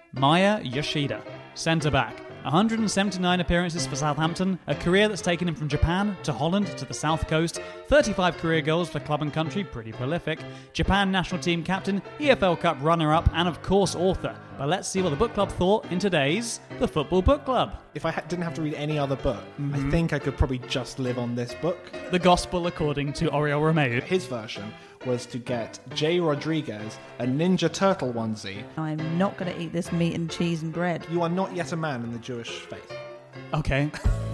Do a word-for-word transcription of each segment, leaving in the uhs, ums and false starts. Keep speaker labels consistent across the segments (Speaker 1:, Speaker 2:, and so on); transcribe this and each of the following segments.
Speaker 1: Maya Yoshida, centre-back. one hundred seventy-nine appearances for Southampton, a career that's taken him from Japan to Holland to the South Coast, thirty-five career goals for club and country, pretty prolific, Japan national team captain, E F L Cup runner-up, and of course author. But let's see what the book club thought in today's The Football Book Club.
Speaker 2: If I ha- didn't have to read any other book,
Speaker 1: Mm-hmm.
Speaker 2: I think I could probably just live on this book.
Speaker 1: The Gospel according to Oriol Romeu.
Speaker 2: His version was to get Jay Rodriguez a Ninja Turtle onesie.
Speaker 3: I'm not going to eat this meat and cheese and bread.
Speaker 2: You are not yet a man in the Jewish faith.
Speaker 1: Okay.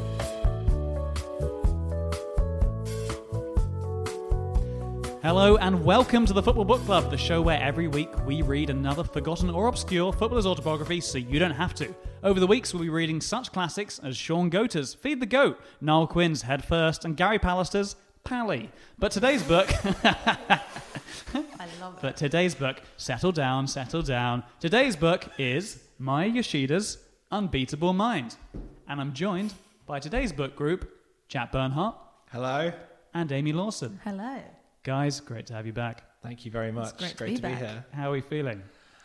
Speaker 1: Hello and welcome to the Football Book Club, the show where every week we read another forgotten or obscure footballer's autobiography so you don't have to. Over the weeks we'll be reading such classics as Sean Goater's Feed the Goat, Niall Quinn's Head First, and Gary Pallister's Pally. But today's book...
Speaker 3: I love
Speaker 1: But today's book, settle down, settle down. Today's book is Maya Yoshida's Unbeatable Mind. And I'm joined by today's book group, Jack Bernhardt
Speaker 2: Hello.
Speaker 1: and Amy Lawson.
Speaker 3: Hello.
Speaker 1: Guys, great to have you back.
Speaker 2: Thank you very much.
Speaker 3: great to
Speaker 2: great
Speaker 3: be
Speaker 2: to be
Speaker 3: back.
Speaker 2: here.
Speaker 1: How are we feeling?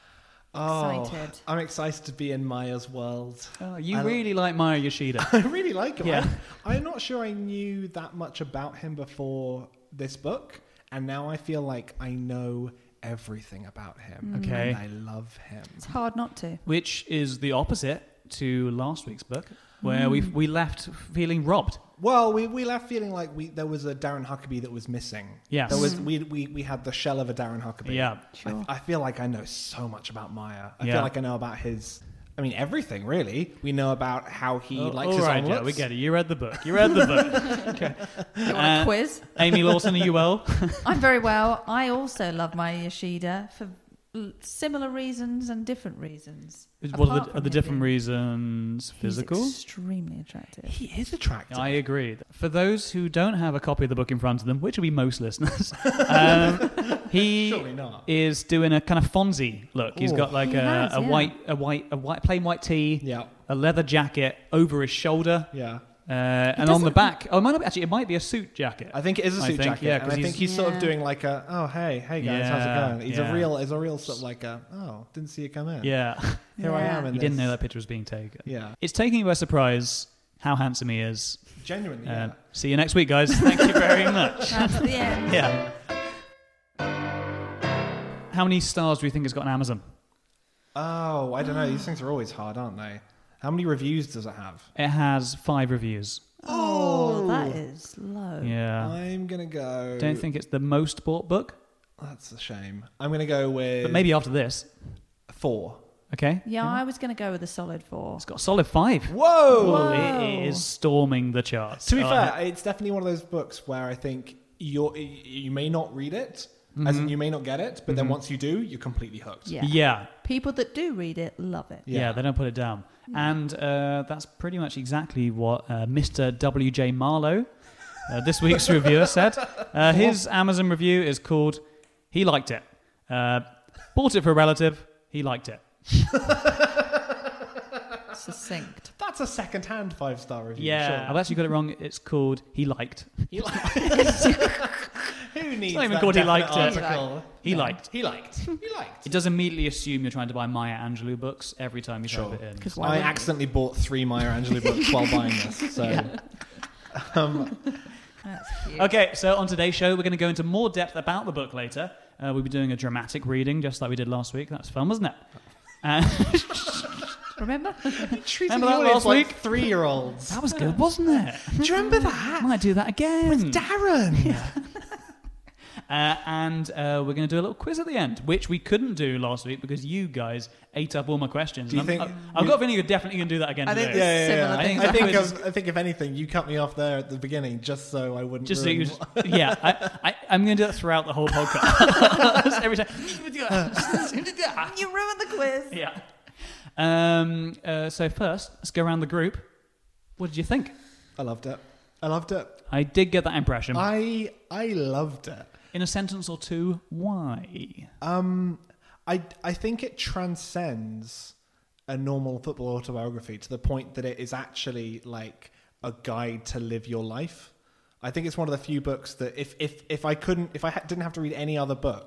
Speaker 2: Oh,
Speaker 3: Excited.
Speaker 2: I'm excited to be in Maya's world.
Speaker 1: Oh, you
Speaker 2: I-
Speaker 1: really like Maya Yoshida.
Speaker 2: I really like him.
Speaker 1: Yeah.
Speaker 2: I'm, I'm not sure I knew that much about him before this book, and now I feel like I know everything about him.
Speaker 1: Okay.
Speaker 2: And I love him.
Speaker 3: It's hard not to.
Speaker 1: Which is the opposite to last week's book, where we we left feeling robbed.
Speaker 2: Well, we, we left feeling like we there was a Darren Huckabee that was missing.
Speaker 1: Yes.
Speaker 2: There was we, we, we had the shell of a Darren Huckabee.
Speaker 1: Yeah.
Speaker 3: Sure.
Speaker 2: I, I feel like I know so much about Maya. I
Speaker 1: Yeah.
Speaker 2: feel like I know about his... I mean, everything, really. We know about how he
Speaker 1: Oh,
Speaker 2: likes
Speaker 1: all
Speaker 2: his
Speaker 1: right,
Speaker 2: omelets.
Speaker 1: Joe, we get it. You read the book. You read the book. Okay.
Speaker 3: You want
Speaker 1: Uh,
Speaker 3: a quiz?
Speaker 1: Amy Lawson, are you well?
Speaker 3: I'm very well. I also love Maya Yoshida for l- similar reasons and different reasons.
Speaker 1: What are
Speaker 3: Apart
Speaker 1: the, are
Speaker 3: from
Speaker 1: the
Speaker 3: him
Speaker 1: different
Speaker 3: being-
Speaker 1: reasons? Physical?
Speaker 3: He's extremely attractive.
Speaker 2: He is attractive.
Speaker 1: I agree. For those who don't have a copy of the book in front of them, which will be most listeners, um, he
Speaker 2: Surely not.
Speaker 1: is doing a kind of Fonzie look. He's
Speaker 2: Ooh.
Speaker 1: got like
Speaker 3: He
Speaker 1: a,
Speaker 3: has,
Speaker 1: a
Speaker 3: yeah.
Speaker 1: white, a white, a white, plain white tee,
Speaker 2: Yeah.
Speaker 1: a leather jacket over his shoulder,
Speaker 2: Yeah.
Speaker 1: uh, and on the
Speaker 3: doesn't-
Speaker 1: back. Oh, it might not be, actually, it might be a suit jacket.
Speaker 2: I think it is a
Speaker 1: I
Speaker 2: suit
Speaker 1: think,
Speaker 2: jacket.
Speaker 1: yeah,
Speaker 2: and
Speaker 1: 'cause
Speaker 2: I
Speaker 1: he's-
Speaker 2: think he's sort of
Speaker 3: Yeah.
Speaker 2: doing like a, oh, hey, hey guys, how's
Speaker 1: Yeah,
Speaker 2: it going? He's
Speaker 1: yeah.
Speaker 2: a real, he's a real sort of like a, oh, didn't see you come in.
Speaker 1: Yeah,
Speaker 2: Here I
Speaker 3: Yeah.
Speaker 2: am in
Speaker 1: you
Speaker 2: this.
Speaker 1: didn't know that picture was being taken.
Speaker 2: Yeah.
Speaker 1: It's taking you by surprise how handsome he is.
Speaker 2: Genuinely,
Speaker 1: Uh,
Speaker 2: yeah.
Speaker 1: See you next week, guys. Thank you very much.
Speaker 3: That's the end.
Speaker 1: Yeah. How many stars do you think it's got on Amazon?
Speaker 2: Oh, I don't know. These things are always hard, aren't they? How many reviews does it have?
Speaker 1: It has five reviews.
Speaker 3: Oh, that is low.
Speaker 1: Yeah.
Speaker 2: I'm going to go...
Speaker 1: Don't think it's the most bought book,
Speaker 2: That's a shame. I'm going to go with...
Speaker 1: but maybe after this.
Speaker 2: four.
Speaker 1: Okay.
Speaker 3: Yeah, I was going to go with a solid four.
Speaker 1: It's got a solid five.
Speaker 2: Whoa!
Speaker 1: Well, it is storming the charts.
Speaker 2: To be
Speaker 1: Oh,
Speaker 2: fair, it's definitely one of those books where I think you're, you may not read it, as in you may not get it, but then once you do, you're completely hooked.
Speaker 3: Yeah.
Speaker 1: Yeah.
Speaker 3: People that do read it love it.
Speaker 1: Yeah,
Speaker 2: Yeah.
Speaker 1: they don't put it down. And uh, that's pretty much exactly what uh, Mister W J Marlowe, uh, this week's reviewer, said. Uh, his Amazon review is called He Liked It. Uh, bought it for a relative. He liked it.
Speaker 3: Succinct.
Speaker 2: That's a second-hand five-star review.
Speaker 1: Yeah.
Speaker 2: sure.
Speaker 1: I've actually got it wrong. It's called He Liked.
Speaker 2: You like- Who needs
Speaker 1: not even
Speaker 2: that
Speaker 1: called He
Speaker 2: definite
Speaker 1: Liked It.
Speaker 2: article?
Speaker 1: He liked.
Speaker 2: He liked. He liked.
Speaker 1: It does immediately assume you're trying to buy Maya Angelou books every time you
Speaker 2: Sure.
Speaker 1: type it in.
Speaker 3: 'Cause why
Speaker 2: I
Speaker 3: wouldn't you?
Speaker 2: accidentally bought three Maya Angelou books while buying this. So, um,
Speaker 3: That's cute.
Speaker 1: Okay, so on today's show, we're going to go into more depth about the book later. Uh, we'll be doing a dramatic reading, just like we did last week. That was fun, wasn't it? Uh,
Speaker 3: Remember?
Speaker 2: treating
Speaker 1: Remember
Speaker 2: the
Speaker 1: that
Speaker 2: audience
Speaker 1: last
Speaker 2: like
Speaker 1: week?
Speaker 2: three-year-olds.
Speaker 1: that was good, wasn't it?
Speaker 2: Do you remember that?
Speaker 1: Might do that again.
Speaker 2: With Darren.
Speaker 1: Uh, and uh, we're going to do a little quiz at the end, which we couldn't do last week because you guys ate up all my questions.
Speaker 2: Do you
Speaker 1: And
Speaker 2: think-
Speaker 1: I'm- I've got a feeling you're definitely going to do that again
Speaker 3: I think
Speaker 1: today.
Speaker 3: this-
Speaker 2: Yeah, yeah,
Speaker 3: Similar
Speaker 2: yeah.
Speaker 1: I think
Speaker 2: I think,
Speaker 1: that was-
Speaker 2: of, I think if anything, you cut me off there at the beginning just so I wouldn't.
Speaker 1: Just so you,
Speaker 2: ruin-
Speaker 1: just, yeah, I, I, I'm going to do that throughout the whole podcast. Every time.
Speaker 3: You ruined the quiz.
Speaker 1: Yeah. Um, uh, so first, let's go around the group. What did you think?
Speaker 2: I loved it. I loved it.
Speaker 1: I did get that impression.
Speaker 2: I I loved it.
Speaker 1: In a sentence or two, why?
Speaker 2: Um, I I think it transcends a normal football autobiography to the point that it is actually like a guide to live your life. I think it's one of the few books that if if if I couldn't if I ha- didn't have to read any other book,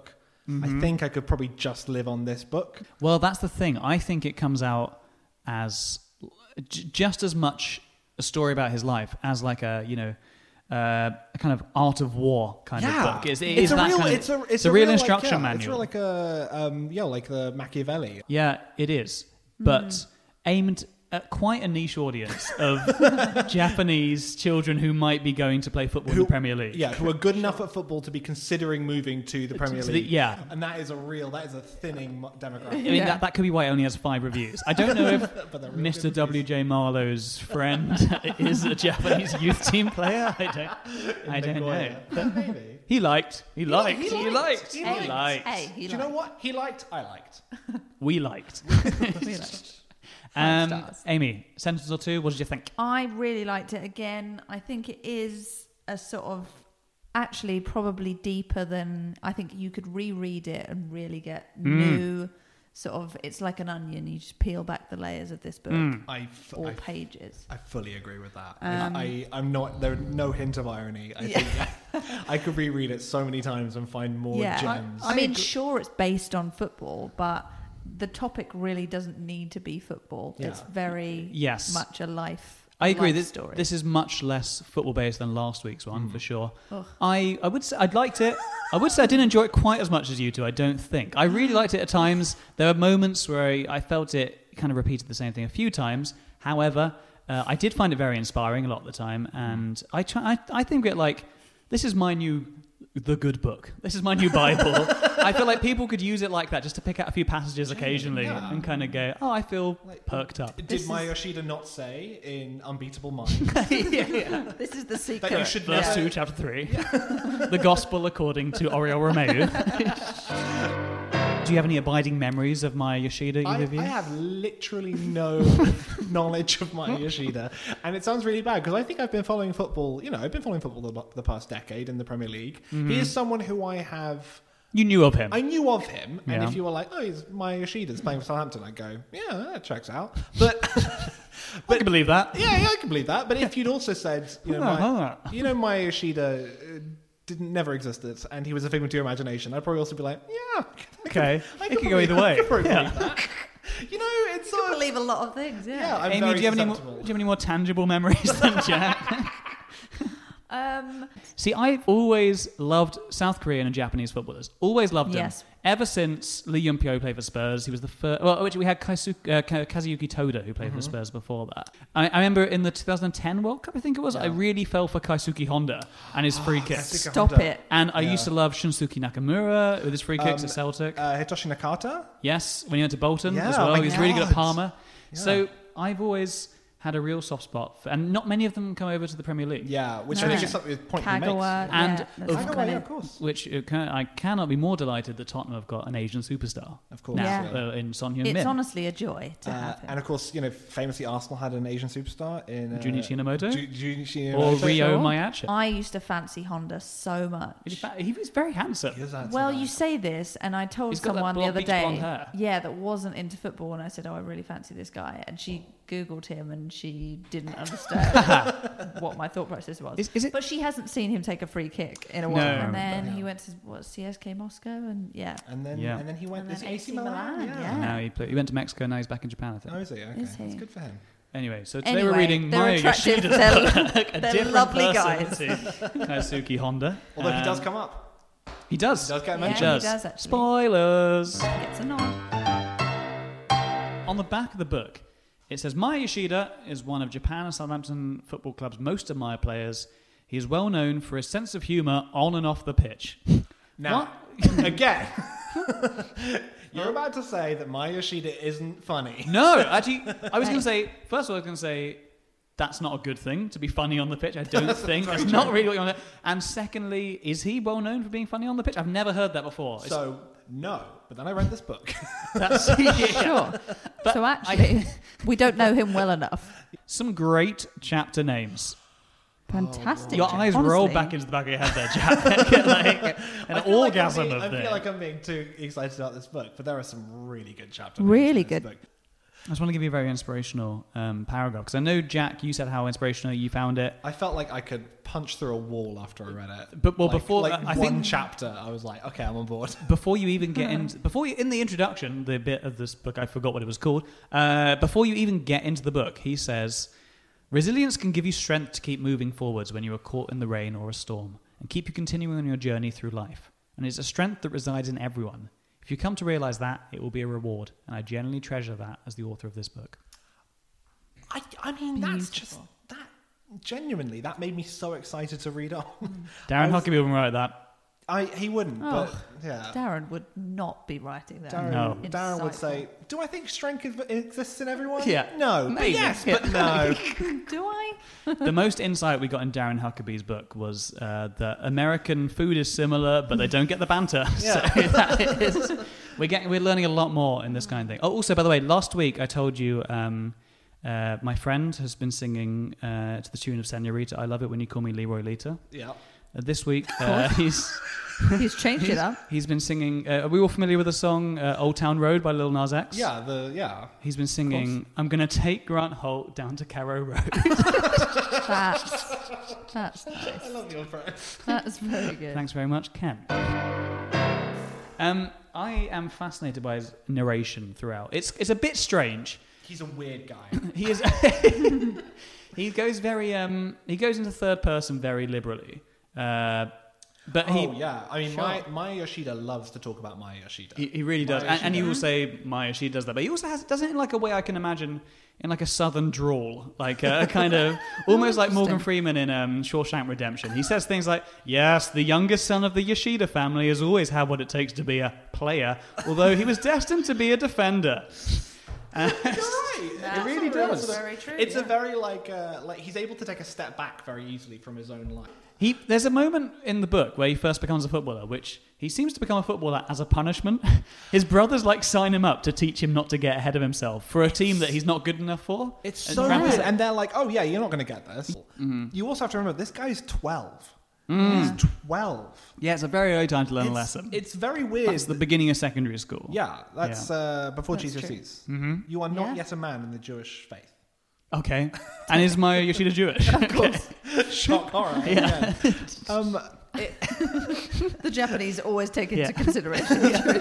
Speaker 1: Mm-hmm.
Speaker 2: I think I could probably just live on this book.
Speaker 1: Well, that's the thing. I think it comes out as j- just as much a story about his life as like a, you know, uh, a kind of art of war kind
Speaker 2: Yeah.
Speaker 1: of book. It's, it
Speaker 2: It's
Speaker 1: is
Speaker 2: a
Speaker 1: that
Speaker 2: real,
Speaker 1: kind of,
Speaker 2: it's a, it's
Speaker 1: a
Speaker 2: a
Speaker 1: real
Speaker 2: real,
Speaker 1: instruction
Speaker 2: like, yeah, It's
Speaker 1: manual.
Speaker 2: real like a, um, yeah, like the Machiavelli.
Speaker 1: Yeah, it is. But
Speaker 3: Mm.
Speaker 1: aimed at quite a niche audience of Japanese children who might be going to play football in
Speaker 2: Who-
Speaker 1: the Premier League.
Speaker 2: Yeah, who are good enough at football to be considering moving to the Premier
Speaker 1: To the-
Speaker 2: League.
Speaker 1: yeah.
Speaker 2: And that is a real, that is a thinning mo- demographic.
Speaker 1: I mean,
Speaker 3: Yeah.
Speaker 1: that, that could be why it only has five reviews. I don't know if
Speaker 2: But they're real
Speaker 1: Mister
Speaker 2: good
Speaker 1: W J Marlowe's friend is a Japanese youth team player. I don't, I don't know.
Speaker 2: Nagoya. Maybe.
Speaker 1: He liked. He liked.
Speaker 2: he
Speaker 1: He
Speaker 2: liked.
Speaker 1: liked.
Speaker 2: He
Speaker 1: He
Speaker 2: liked.
Speaker 1: liked.
Speaker 3: Hey, he
Speaker 2: Do you know
Speaker 3: liked-
Speaker 2: what? He liked, I liked.
Speaker 1: We liked.
Speaker 3: we liked. Five
Speaker 1: Um,
Speaker 3: stars.
Speaker 1: Amy, sentence or two. What did you think?
Speaker 3: I really liked it again. I think it is a sort of actually probably deeper than I think you could reread it and really get
Speaker 1: Mm.
Speaker 3: new sort of. It's like an onion. You just peel back the layers of this book,
Speaker 1: Mm.
Speaker 2: I, f-
Speaker 3: all
Speaker 2: I,
Speaker 3: pages.
Speaker 2: I fully agree with that.
Speaker 3: Um,
Speaker 2: I, I'm not, there's no hint of irony. I think I could reread it so many times and find more
Speaker 3: Yeah,
Speaker 2: gems.
Speaker 3: I mean, sure, it's based on football, but the topic really doesn't need to be football.
Speaker 2: Yeah.
Speaker 3: It's very
Speaker 1: Yes.
Speaker 3: much a life.
Speaker 1: I agree.
Speaker 3: life
Speaker 1: This,
Speaker 3: story.
Speaker 1: this is much less football based than last week's one for sure.
Speaker 3: Ugh.
Speaker 1: I, I would say I'd liked it. I would say I didn't enjoy it quite as much as you two. I don't think I really liked it at times. There were moments where I, I felt it kind of repeated the same thing a few times. However, uh, I did find it very inspiring a lot of the time, and I try. I, I think it like this is my new. The good book. This is my new Bible. I feel like people could use it like that, just to pick out a few passages occasionally
Speaker 2: Yeah.
Speaker 1: and kind of go, "Oh, I feel
Speaker 2: Like,
Speaker 1: perked up."
Speaker 2: Did
Speaker 3: This
Speaker 2: Maya
Speaker 3: is-
Speaker 2: Yoshida not say in Unbeatable Mind
Speaker 1: yeah, yeah.
Speaker 3: This is the secret.
Speaker 2: that you should
Speaker 1: Verse
Speaker 2: never...
Speaker 1: two, chapter three. The Gospel according to Oriol Romeu. Do you have any abiding memories of Maya Yoshida, either
Speaker 2: I,
Speaker 1: of you?
Speaker 2: I have literally no knowledge of Maya Yoshida, and it sounds really bad because I think I've been following football. You know, I've been following football the, the past decade in the Premier League.
Speaker 1: Mm-hmm.
Speaker 2: He is someone who I have.
Speaker 1: You knew of him.
Speaker 2: I knew of him, and
Speaker 1: Yeah.
Speaker 2: if you were like, "Oh, he's Maya Yoshida's playing for Southampton," I'd go, "Yeah, that checks out." But
Speaker 1: I can believe that.
Speaker 2: yeah, yeah, I can believe that. But if you'd also said, you know,
Speaker 1: Yeah,
Speaker 2: Maya,
Speaker 1: huh.
Speaker 2: you know, Maya Yoshida uh, didn't never existed, and he was a figment of your imagination, I'd probably also be like, "Yeah, I could-
Speaker 1: Okay.
Speaker 2: I
Speaker 1: It
Speaker 2: could
Speaker 1: could go either
Speaker 2: probably-
Speaker 1: way.
Speaker 2: I could probably
Speaker 1: Yeah.
Speaker 2: believe that." You know, it's
Speaker 3: You
Speaker 2: sort
Speaker 3: can
Speaker 2: of,
Speaker 3: believe a lot of things, yeah.
Speaker 2: yeah. I'm
Speaker 1: Amy,
Speaker 2: very
Speaker 1: do you, have any more, do
Speaker 2: susceptible.
Speaker 1: you have any more tangible memories than Jack?
Speaker 3: Um,
Speaker 1: See, I've always loved South Korean and Japanese footballers. Always loved them.
Speaker 3: Yes.
Speaker 1: Ever since Lee Yun-pyo played for Spurs, he was the first. Well, which we had Kaisuke, uh, Ka- Kazuyuki Toda, who played
Speaker 2: Mm-hmm.
Speaker 1: for Spurs before that. I, I remember in the two thousand ten World Cup, I think it was, I
Speaker 2: Yeah.
Speaker 1: really fell for Kaisuke Honda and his free
Speaker 2: Kaisuke
Speaker 1: kicks.
Speaker 3: stop
Speaker 2: Honda.
Speaker 3: it.
Speaker 1: And I
Speaker 2: Yeah.
Speaker 1: used to love Shunsuke Nakamura with his free kicks
Speaker 2: Um,
Speaker 1: at Celtic.
Speaker 2: Uh, Hitoshi Nakata.
Speaker 1: Yes, when he went to Bolton
Speaker 2: Yeah,
Speaker 1: as
Speaker 2: oh
Speaker 1: well.
Speaker 2: my
Speaker 1: He was really good at
Speaker 2: God.
Speaker 1: Parma.
Speaker 2: Yeah.
Speaker 1: So I've always had a real soft spot, for, and not many of them come over to the Premier League.
Speaker 2: Yeah, which
Speaker 3: No.
Speaker 2: I think is something the point he makes.
Speaker 3: Kagawa,
Speaker 1: And
Speaker 3: yeah,
Speaker 1: of-
Speaker 3: that's
Speaker 2: Kagawa,
Speaker 3: kind
Speaker 2: yeah,
Speaker 3: of-
Speaker 2: of course.
Speaker 1: Which uh, can, I cannot be more delighted that Tottenham have got an Asian superstar
Speaker 2: Of course.
Speaker 1: now
Speaker 3: Yeah.
Speaker 1: uh, in Son Heung
Speaker 3: It's
Speaker 1: Min.
Speaker 3: honestly a joy to
Speaker 2: Uh,
Speaker 3: have him.
Speaker 2: and of course, you know, famously Arsenal had an Asian superstar in uh,
Speaker 1: Junichi Inamoto?
Speaker 2: Ju- Junichi
Speaker 1: Or
Speaker 2: Inamoto.
Speaker 1: Ryo
Speaker 3: Sure.
Speaker 1: Mayachi.
Speaker 3: I used to fancy Honda so much.
Speaker 1: In fact, he was very handsome.
Speaker 2: He was handsome,
Speaker 3: Well,
Speaker 2: man.
Speaker 3: you say this, and I told
Speaker 1: He's got that
Speaker 3: someone the
Speaker 1: blonde-
Speaker 3: other
Speaker 1: bleached
Speaker 3: day,
Speaker 1: blonde hair.
Speaker 3: yeah, that wasn't into football, and I said, "Oh, I really fancy this guy," and she Googled him, and she didn't understand what my thought process was.
Speaker 1: Is, is it?
Speaker 3: But she hasn't seen him take a free kick in a
Speaker 1: No.
Speaker 3: while, and then
Speaker 2: Yeah.
Speaker 3: he went to what C S K Moscow, and yeah,
Speaker 2: And then,
Speaker 1: Yeah.
Speaker 2: and then he went
Speaker 3: And
Speaker 2: to
Speaker 3: then
Speaker 2: A C
Speaker 3: A C
Speaker 2: Milan.
Speaker 3: Milan,
Speaker 2: Yeah.
Speaker 3: yeah.
Speaker 1: Now he, play, he went to Mexico. Now he's back in Japan, I think.
Speaker 2: Oh, is he? Okay,
Speaker 3: Is he?
Speaker 2: that's good for him.
Speaker 1: Anyway, so today
Speaker 3: Anyway,
Speaker 1: we're reading
Speaker 3: they're
Speaker 1: Maya
Speaker 3: attractive.
Speaker 1: Yoshida's
Speaker 3: They're-
Speaker 1: book, a
Speaker 3: they're
Speaker 1: different
Speaker 3: lovely
Speaker 1: person
Speaker 3: guys.
Speaker 1: to Kaisuke Honda.
Speaker 2: Although he
Speaker 1: Um,
Speaker 2: does come up.
Speaker 1: He does.
Speaker 2: He does get
Speaker 3: Yeah,
Speaker 2: mentioned.
Speaker 3: he
Speaker 1: does.
Speaker 3: does actually.
Speaker 1: Spoilers.
Speaker 3: Gets a nod.
Speaker 1: On the back of the book, it says Maya Yoshida is one of Japan and Southampton Football Club's most admired players. He is well known for his sense of humour on and off the pitch.
Speaker 2: Now, again, you're about to say that Maya Yoshida isn't funny.
Speaker 1: No, actually, I was going to say, first of all, I was going to say that's not a good thing to be funny on the pitch. I don't think. That's not really what you want to. And secondly, is he well known for being funny on the pitch? I've never heard that before. It's-
Speaker 2: So, no. But then I read this book.
Speaker 1: that's, yeah.
Speaker 3: Sure.
Speaker 1: But
Speaker 3: so actually, we don't know him well enough.
Speaker 1: Some great chapter names.
Speaker 3: Fantastic.
Speaker 1: Your eyes roll
Speaker 3: Honestly.
Speaker 1: back into the back of your head there, Jack. like an
Speaker 2: I feel like I'm
Speaker 1: orgasm
Speaker 2: being-
Speaker 1: of
Speaker 2: I
Speaker 1: them.
Speaker 2: feel like I'm being too excited about this book, but there are some really good chapters.
Speaker 3: Really
Speaker 2: in this
Speaker 3: good.
Speaker 2: book.
Speaker 1: I just want to give you a very inspirational um, paragraph, because I know, Jack, you said how inspirational you found it.
Speaker 2: I felt like I could punch through a wall after I read it.
Speaker 1: But well,
Speaker 2: like,
Speaker 1: before
Speaker 2: like
Speaker 1: uh, I
Speaker 2: one
Speaker 1: think
Speaker 2: chapter, I was like, okay, I'm on board.
Speaker 1: before you even get into before you, in the introduction, the bit of this book, I forgot what it was called. Uh, before you even get into the book, he says, "Resilience can give you strength to keep moving forwards when you are caught in the rain or a storm, and keep you continuing on your journey through life. And it's a strength that resides in everyone. If you come to realize that, it will be a reward, and I genuinely treasure that as the author of this book."
Speaker 2: I, I mean, that's
Speaker 3: Beautiful.
Speaker 2: just that. Genuinely, that made me so excited to read on.
Speaker 1: Darren
Speaker 2: I was-
Speaker 1: Huckabee wouldn't write that.
Speaker 2: I he wouldn't,
Speaker 3: Oh,
Speaker 2: but yeah.
Speaker 3: Darren would not be writing that.
Speaker 2: Darren,
Speaker 1: No.
Speaker 2: Darren would
Speaker 3: Insightful.
Speaker 2: say, "Do I think strength ex- exists in everyone?
Speaker 1: Yeah.
Speaker 2: No, but
Speaker 1: Maybe.
Speaker 2: yes,
Speaker 1: Yeah.
Speaker 2: but no."
Speaker 3: Do I?
Speaker 1: The most insight we got in Darren Huckabee's book was uh, that American food is similar, but they don't get the banter.
Speaker 2: Yeah.
Speaker 1: So that is, we're getting, we're learning a lot more in this kind of thing. Oh, also, by the way, last week I told you um, uh, my friend has been singing uh, to the tune of Senorita. I love it when you call me Leroy Lita.
Speaker 2: Yeah.
Speaker 1: Uh, this week uh, he's
Speaker 3: He's changed it up.
Speaker 1: he's been singing. Uh, are we all familiar with the song uh, "Old Town Road" by Lil Nas X?
Speaker 2: Yeah. The yeah.
Speaker 1: He's been singing, "I'm gonna take Grant Holt down to Carrow Road."
Speaker 3: That's, that's nice.
Speaker 2: I love your friend.
Speaker 3: That's very good.
Speaker 1: Thanks very much, Ken. Um, I am fascinated by his narration throughout. It's it's a bit strange.
Speaker 2: He's a weird guy.
Speaker 1: He is. He goes very. Um, he goes into third person very liberally. Uh, but he,
Speaker 2: oh yeah. I mean,
Speaker 1: Sure.
Speaker 2: my Maya Yoshida loves to talk about Maya Yoshida.
Speaker 1: he he really does,
Speaker 2: Maya
Speaker 1: and, and he
Speaker 2: Yoshida.
Speaker 1: will say Maya. She does that, but he also has does it in like a way I can imagine. In like a southern drawl, like a kind of almost like Morgan
Speaker 3: Interesting.
Speaker 1: Freeman in um, Shawshank Redemption. He says things like, "Yes, the youngest son of the Yoshida family has always had what it takes to be a player, although he was destined to be a defender." Uh,
Speaker 2: You're right.
Speaker 3: That's
Speaker 2: it really
Speaker 3: very-
Speaker 2: does.
Speaker 3: very true,
Speaker 2: It's a
Speaker 3: yeah.
Speaker 2: very like uh, like he's able to take a step back very easily from his own life.
Speaker 1: He, there's a moment in the book where he first becomes a footballer, which he seems to become a footballer as a punishment. His brothers like sign him up to teach him not to get ahead of himself for a team that he's not good enough for.
Speaker 2: It's
Speaker 1: And
Speaker 2: so
Speaker 1: Grandpa
Speaker 2: weird,
Speaker 1: said-
Speaker 2: and they're like, "Oh yeah, you're not going to get this."
Speaker 1: Mm-hmm.
Speaker 2: You also have to remember this guy's twelve.
Speaker 1: Mm.
Speaker 2: He's twelve.
Speaker 1: Yeah, it's a very early time to learn
Speaker 2: it's,
Speaker 1: a lesson.
Speaker 2: It's very weird.
Speaker 1: It's the beginning of secondary school.
Speaker 2: yeah, that's
Speaker 1: Yeah.
Speaker 2: Uh, before
Speaker 3: That's
Speaker 2: G C
Speaker 3: true.
Speaker 2: S Es.
Speaker 1: Mm-hmm.
Speaker 2: You are not
Speaker 3: Yeah.
Speaker 2: yet a man in the Jewish faith.
Speaker 1: Okay. And is Maya Yoshida Jewish?
Speaker 2: Of course. Shock horror.
Speaker 1: Yeah.
Speaker 2: Yeah. Um,
Speaker 3: The Japanese always take into
Speaker 1: Yeah.
Speaker 3: consideration.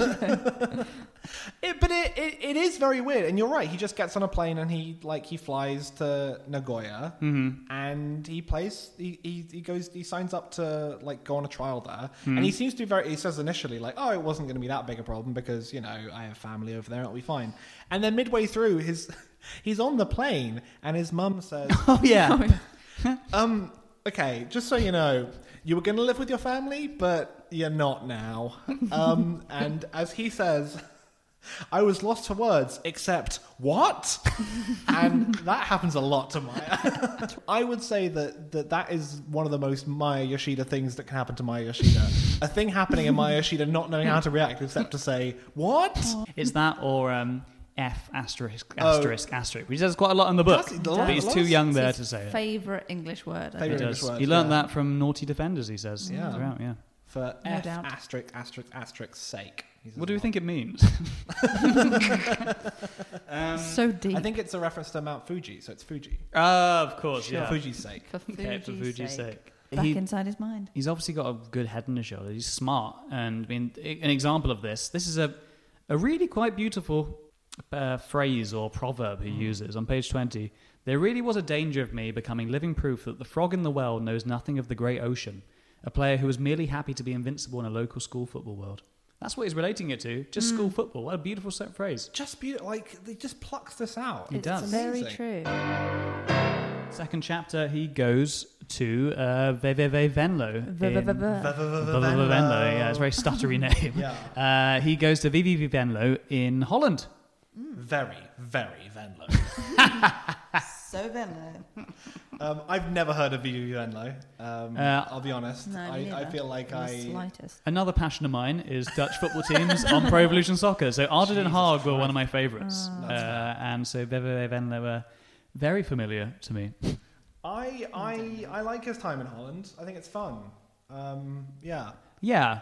Speaker 2: it, but it, it, it is very weird, and you're right. He just gets on a plane and he like he flies to Nagoya
Speaker 1: Mm-hmm.
Speaker 2: and he plays. He, he he goes. He signs up to like go on a trial there,
Speaker 1: Hmm.
Speaker 2: and he seems to be very. He says initially like, "Oh, it wasn't going to be that big a problem because you know I have family over there. It'll be fine." And then midway through, his he's on the plane and his mum says,
Speaker 1: Oh, yeah.
Speaker 2: Um, okay, just so you know, you were going to live with your family, but you're not now. Um, and as he says, I was lost for words, except what? And that happens a lot to Maya. I would say that, that that is one of the most Maya Yoshida things that can happen to Maya Yoshida. A thing happening in Maya Yoshida not knowing how to react except to say, what?
Speaker 1: It's that or um, F asterisk
Speaker 2: Oh.
Speaker 1: asterisk asterisk, which does quite a lot in the book.
Speaker 2: Does he?
Speaker 1: But he's
Speaker 2: Lots?
Speaker 1: too young
Speaker 3: It's
Speaker 1: there
Speaker 3: his
Speaker 1: to say it.
Speaker 3: Favourite English word. I
Speaker 2: Favourite
Speaker 1: He
Speaker 3: think.
Speaker 2: English
Speaker 1: does.
Speaker 2: word,
Speaker 1: He learned
Speaker 2: yeah.
Speaker 1: that from Naughty Defenders, he says.
Speaker 2: Yeah.
Speaker 1: Throughout, yeah.
Speaker 2: For
Speaker 3: No
Speaker 2: F
Speaker 3: doubt.
Speaker 2: asterisk asterisk asterisk sake. He says
Speaker 1: What do
Speaker 2: a
Speaker 1: you
Speaker 2: lot.
Speaker 1: think it means? um,
Speaker 3: So deep.
Speaker 2: I think it's a reference to Mount Fuji, so it's Fuji.
Speaker 1: ah, of course,
Speaker 2: For
Speaker 1: yeah.
Speaker 2: Fuji's sake.
Speaker 3: for Fuji's,
Speaker 1: Okay, for Fuji's
Speaker 3: sake.
Speaker 1: sake.
Speaker 3: Back
Speaker 1: He-
Speaker 3: inside his mind.
Speaker 1: He's obviously got a good head and a shoulder. He's smart, and I mean, an example of this. This is a a really quite beautiful uh, phrase or proverb he uses on page twenty. There really was a danger of me becoming living proof that the frog in the well knows nothing of the great ocean. A player who was merely happy to be invincible in a local school football world. That's what he's relating it to. Just school football. What a beautiful set phrase.
Speaker 2: Just be like he just plucks this out.
Speaker 1: He
Speaker 3: It's
Speaker 1: does.
Speaker 3: very
Speaker 2: Amazing.
Speaker 3: true.
Speaker 1: Second chapter, he goes to uh, V V V Venlo.
Speaker 3: V- v-
Speaker 1: in-
Speaker 3: v- v-
Speaker 1: Venlo, yeah, it's a very stuttery name.
Speaker 2: Yeah.
Speaker 1: Uh, he goes to V V V Venlo in Holland.
Speaker 2: Very, very Venlo.
Speaker 3: So Venlo.
Speaker 2: um, I've never heard of V V V Venlo. Um,
Speaker 1: Uh,
Speaker 2: I'll be honest.
Speaker 3: No, me
Speaker 2: I, I
Speaker 3: neither.
Speaker 2: feel like
Speaker 3: The
Speaker 2: I.
Speaker 3: slightest.
Speaker 1: Another passion of mine is Dutch football teams on Pro Evolution Soccer. So Ardent and
Speaker 2: Jesus
Speaker 1: Haag were
Speaker 2: Christ.
Speaker 1: one of my favourites.
Speaker 3: Oh.
Speaker 1: Uh,
Speaker 2: That's fair.
Speaker 1: and so V V V Venlo were very familiar to me.
Speaker 2: I, I, I like his time in Holland. I think it's fun. Um, yeah.
Speaker 1: Yeah.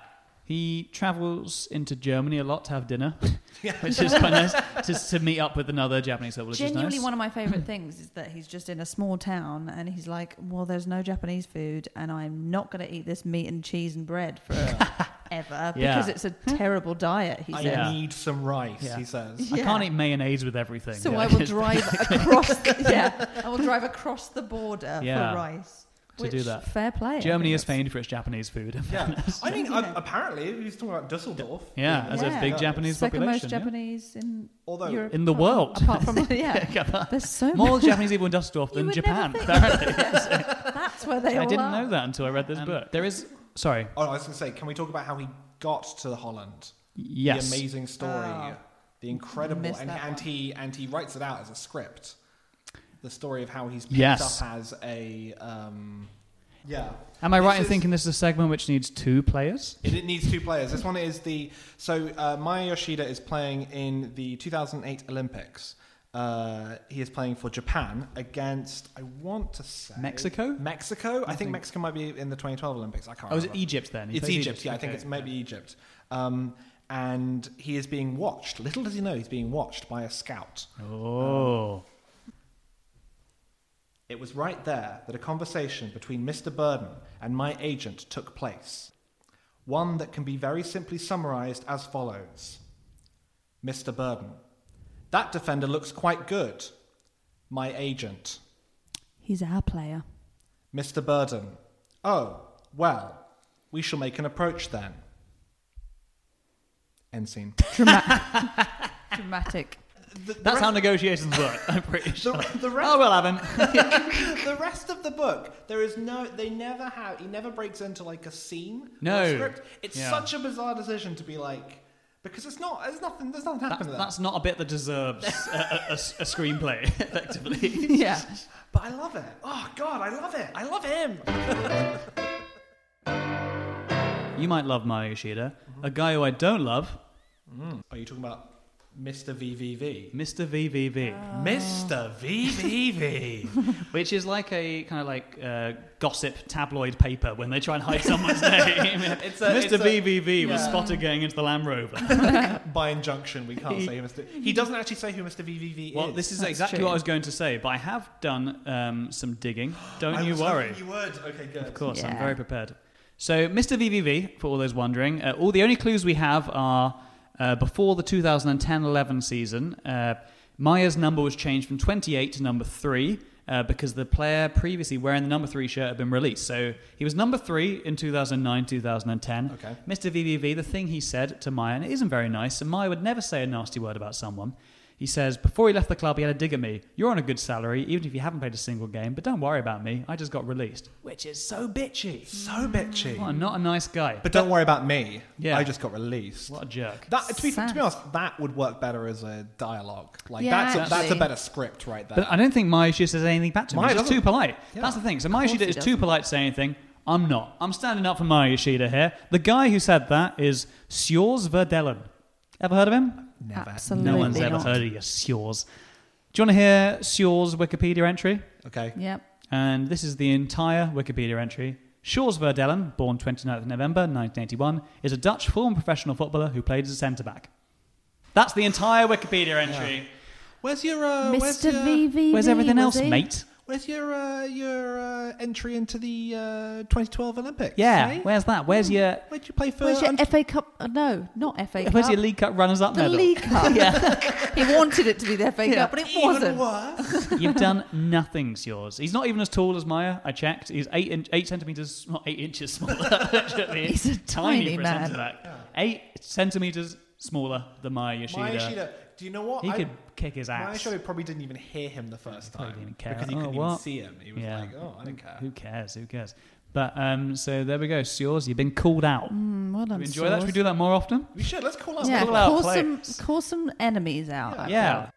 Speaker 1: He travels into Germany a lot to have dinner, which is quite nice. Just to meet up with another Japanese couple, which is
Speaker 3: Genuinely,
Speaker 1: nice.
Speaker 3: one of my favourite things is that he's just in a small town and he's like, well, there's no Japanese food and I'm not going to eat this meat and cheese and bread forever
Speaker 1: Yeah.
Speaker 3: because it's a terrible diet, he
Speaker 2: I
Speaker 3: said.
Speaker 1: Yeah.
Speaker 2: need some rice,
Speaker 1: Yeah.
Speaker 2: he says.
Speaker 1: I
Speaker 3: Yeah.
Speaker 1: can't eat mayonnaise with everything.
Speaker 3: So
Speaker 1: Yeah.
Speaker 3: I will drive across the, yeah, I will drive across the border
Speaker 1: Yeah.
Speaker 3: for rice.
Speaker 1: To
Speaker 3: which,
Speaker 1: do that.
Speaker 3: Fair play. I
Speaker 1: Germany
Speaker 3: think
Speaker 1: is
Speaker 3: that's-
Speaker 1: famed for its Japanese food.
Speaker 2: Yeah. I mean,
Speaker 3: Yeah.
Speaker 2: uh, apparently, he's talking about Dusseldorf.
Speaker 1: Yeah, as a
Speaker 3: Yeah.
Speaker 1: big
Speaker 2: Yeah.
Speaker 1: Japanese
Speaker 3: Second
Speaker 1: population.
Speaker 3: most
Speaker 1: yeah.
Speaker 3: Japanese in
Speaker 2: Although,
Speaker 3: Europe.
Speaker 1: In the
Speaker 3: apart
Speaker 1: world.
Speaker 3: From, apart from, yeah. There's so
Speaker 1: More
Speaker 3: many.
Speaker 1: Japanese people in Dusseldorf
Speaker 3: You
Speaker 1: than
Speaker 3: would
Speaker 1: Japan,
Speaker 3: never think.
Speaker 1: apparently.
Speaker 3: That's where they all
Speaker 1: I didn't
Speaker 3: are.
Speaker 1: know that until I read this book. There is... Sorry.
Speaker 2: oh, I was going to say, can we talk about how he got to Holland?
Speaker 1: Yes.
Speaker 2: The amazing story,
Speaker 3: Oh.
Speaker 2: the incredible,
Speaker 3: Missed
Speaker 2: and,
Speaker 3: that
Speaker 2: and
Speaker 3: one.
Speaker 2: he and he writes it out as a script. The story of how he's picked
Speaker 1: Yes.
Speaker 2: up as a um, yeah.
Speaker 1: Am I
Speaker 2: This
Speaker 1: right in
Speaker 2: is-
Speaker 1: thinking this is a segment which needs two players?
Speaker 2: It, it needs two players. This one is the so uh, Maya Yoshida is playing in the two thousand eight Olympics. Uh, he is playing for Japan against, I want to say
Speaker 1: Mexico?
Speaker 2: Mexico. I, think,
Speaker 1: think-
Speaker 2: Mexico might be in the twenty twelve Olympics. I can't.
Speaker 1: Oh, is it
Speaker 2: remember.
Speaker 1: Egypt then? He
Speaker 2: It's
Speaker 1: plays
Speaker 2: Egypt. Yeah, I think
Speaker 1: Okay.
Speaker 2: it's maybe Egypt. Um, and he is being watched. Little does he know, he's being watched by a scout.
Speaker 1: Oh.
Speaker 2: It was right there that a conversation between Mister Burden and my agent took place. One that can be very simply summarized as follows. Mister Burden: that defender looks quite good. My agent.
Speaker 3: He's our player.
Speaker 2: Mister Burden: oh, well, we shall make an approach then. End scene.
Speaker 3: Dramatic. Dramatic.
Speaker 2: The, the
Speaker 1: That's
Speaker 2: rest-
Speaker 1: how negotiations work, I'm pretty sure.
Speaker 2: The, the rest,
Speaker 1: Oh, well, Evan.
Speaker 2: the rest of the book, there is no. They never have. He never breaks into like a scene.
Speaker 1: No.
Speaker 2: Or a script. It's
Speaker 1: Yeah.
Speaker 2: such a bizarre decision to be like, because it's not. There's nothing. There's nothing
Speaker 1: That's,
Speaker 2: happening there.
Speaker 1: that's not a bit that deserves a, a, a, a screenplay, effectively.
Speaker 3: Yeah.
Speaker 2: But I love it. Oh God, I love it. I love him.
Speaker 1: You might love Maya Yoshida. A guy who I don't love,
Speaker 2: Mm. Are you talking about Mister V V V?
Speaker 1: Mister V V V.
Speaker 2: Mister V V V.
Speaker 1: Which is like a kind of like uh, gossip tabloid paper when they try and hide someone's name.
Speaker 2: It's a-
Speaker 1: Mister
Speaker 2: it's a-
Speaker 1: V V V was
Speaker 2: yeah.
Speaker 1: spotted getting into the Land Rover.
Speaker 2: By injunction, we can't say who Mister He doesn't actually say who Mister V V V is.
Speaker 1: Well, this is
Speaker 3: That's
Speaker 1: exactly
Speaker 3: true.
Speaker 1: what I was going to say, but I have done um, some digging. Don't
Speaker 2: I
Speaker 1: you
Speaker 2: was
Speaker 1: worry.
Speaker 2: hoping you would. Okay, good.
Speaker 1: Of course, I'm
Speaker 3: Yeah.
Speaker 1: very prepared. So, Mister V V V, for all those wondering, uh, all the only clues we have are uh, before the two thousand ten eleven season. Uh, Maya's number was changed from twenty-eight to number three uh, because the player previously wearing the number three shirt had been released. So he was number three in two thousand nine, two thousand ten.
Speaker 2: Okay.
Speaker 1: Mister V V V, the thing he said to Maya, and it isn't very nice, and Maya would never say a nasty word about someone. He says, before he left the club, he had a dig at me. You're on a good salary, even if you haven't played a single game, but don't worry about me. I just got released. Which is so bitchy.
Speaker 2: So bitchy.
Speaker 1: Well, I'm not a nice guy.
Speaker 2: But don't worry about me.
Speaker 1: Yeah.
Speaker 2: I just got released.
Speaker 1: What a jerk.
Speaker 2: That, to, be, to
Speaker 3: Sad.
Speaker 2: be honest, that would work better as a dialogue. Like
Speaker 3: Yeah,
Speaker 2: that's a, that's a
Speaker 3: actually.
Speaker 2: better script right there.
Speaker 1: But I don't think Maya Yoshida says anything back to me.
Speaker 2: Maya
Speaker 1: She's just
Speaker 2: doesn't.
Speaker 1: too polite.
Speaker 2: Yeah.
Speaker 1: That's the thing. So Maya
Speaker 3: course
Speaker 1: Yoshida
Speaker 3: he
Speaker 1: is too
Speaker 3: doesn't.
Speaker 1: polite to say anything. I'm not. I'm standing up for Maya Yoshida here. The guy who said that is Sjors Verdellen. Ever heard of him?
Speaker 2: Never.
Speaker 3: Absolutely
Speaker 1: No one's
Speaker 3: not.
Speaker 1: ever heard of you, Sjors. Do you want to hear Sjors' Wikipedia entry?
Speaker 2: Okay.
Speaker 3: Yep.
Speaker 1: And this is the entire Wikipedia entry. Sjors Verdellen, born twenty-ninth of November nineteen eighty-one, is a Dutch former professional footballer who played as a centre-back. That's the entire Wikipedia entry.
Speaker 2: Where's your uh, where's
Speaker 3: Mister
Speaker 2: your,
Speaker 3: V V V.
Speaker 1: Where's everything
Speaker 3: was
Speaker 1: else,
Speaker 3: he?
Speaker 1: mate?
Speaker 2: Where's your uh, your uh, entry into the uh, twenty twelve Olympics?
Speaker 1: Yeah,
Speaker 2: eh?
Speaker 1: where's that? Where's your
Speaker 2: Where'd you play for?
Speaker 3: Where's your
Speaker 2: under-
Speaker 3: F A Cup? Uh, no, not F A Cup.
Speaker 1: where's your League Cup runners-up
Speaker 3: the
Speaker 1: medal?
Speaker 3: League Cup.
Speaker 1: Yeah.
Speaker 3: He wanted it to be the F A
Speaker 1: Yeah.
Speaker 3: Cup, but it
Speaker 2: Even
Speaker 3: wasn't.
Speaker 2: worse.
Speaker 1: You've done nothing, yours. He's not even as tall as Maya. I checked. He's eight in, eight centimeters, not eight inches smaller. Actually.
Speaker 3: He's a tiny
Speaker 1: for a
Speaker 3: man.
Speaker 1: centre-back. Eight centimeters smaller than Maya Yoshida.
Speaker 2: Maya Yoshida, do you know what?
Speaker 1: He
Speaker 2: I,
Speaker 1: could kick his
Speaker 2: Maya
Speaker 1: ass.
Speaker 2: Yoshida probably didn't even hear him the first
Speaker 1: Probably
Speaker 2: time
Speaker 1: didn't care.
Speaker 2: because he
Speaker 1: Oh,
Speaker 2: couldn't
Speaker 1: what?
Speaker 2: even see him. He was
Speaker 1: Yeah.
Speaker 2: like, "Oh, I don't care."
Speaker 1: Who cares? Who cares? But um, so there we go. Sjors, you've been called out.
Speaker 3: Mm, well
Speaker 1: Do
Speaker 3: done,
Speaker 1: you enjoy that? Should we
Speaker 3: Sjors.
Speaker 1: do that more often?
Speaker 2: We should. Let's call out.
Speaker 3: Yeah,
Speaker 1: Call out
Speaker 3: call some,
Speaker 1: players.
Speaker 3: call some enemies out. I
Speaker 1: Yeah.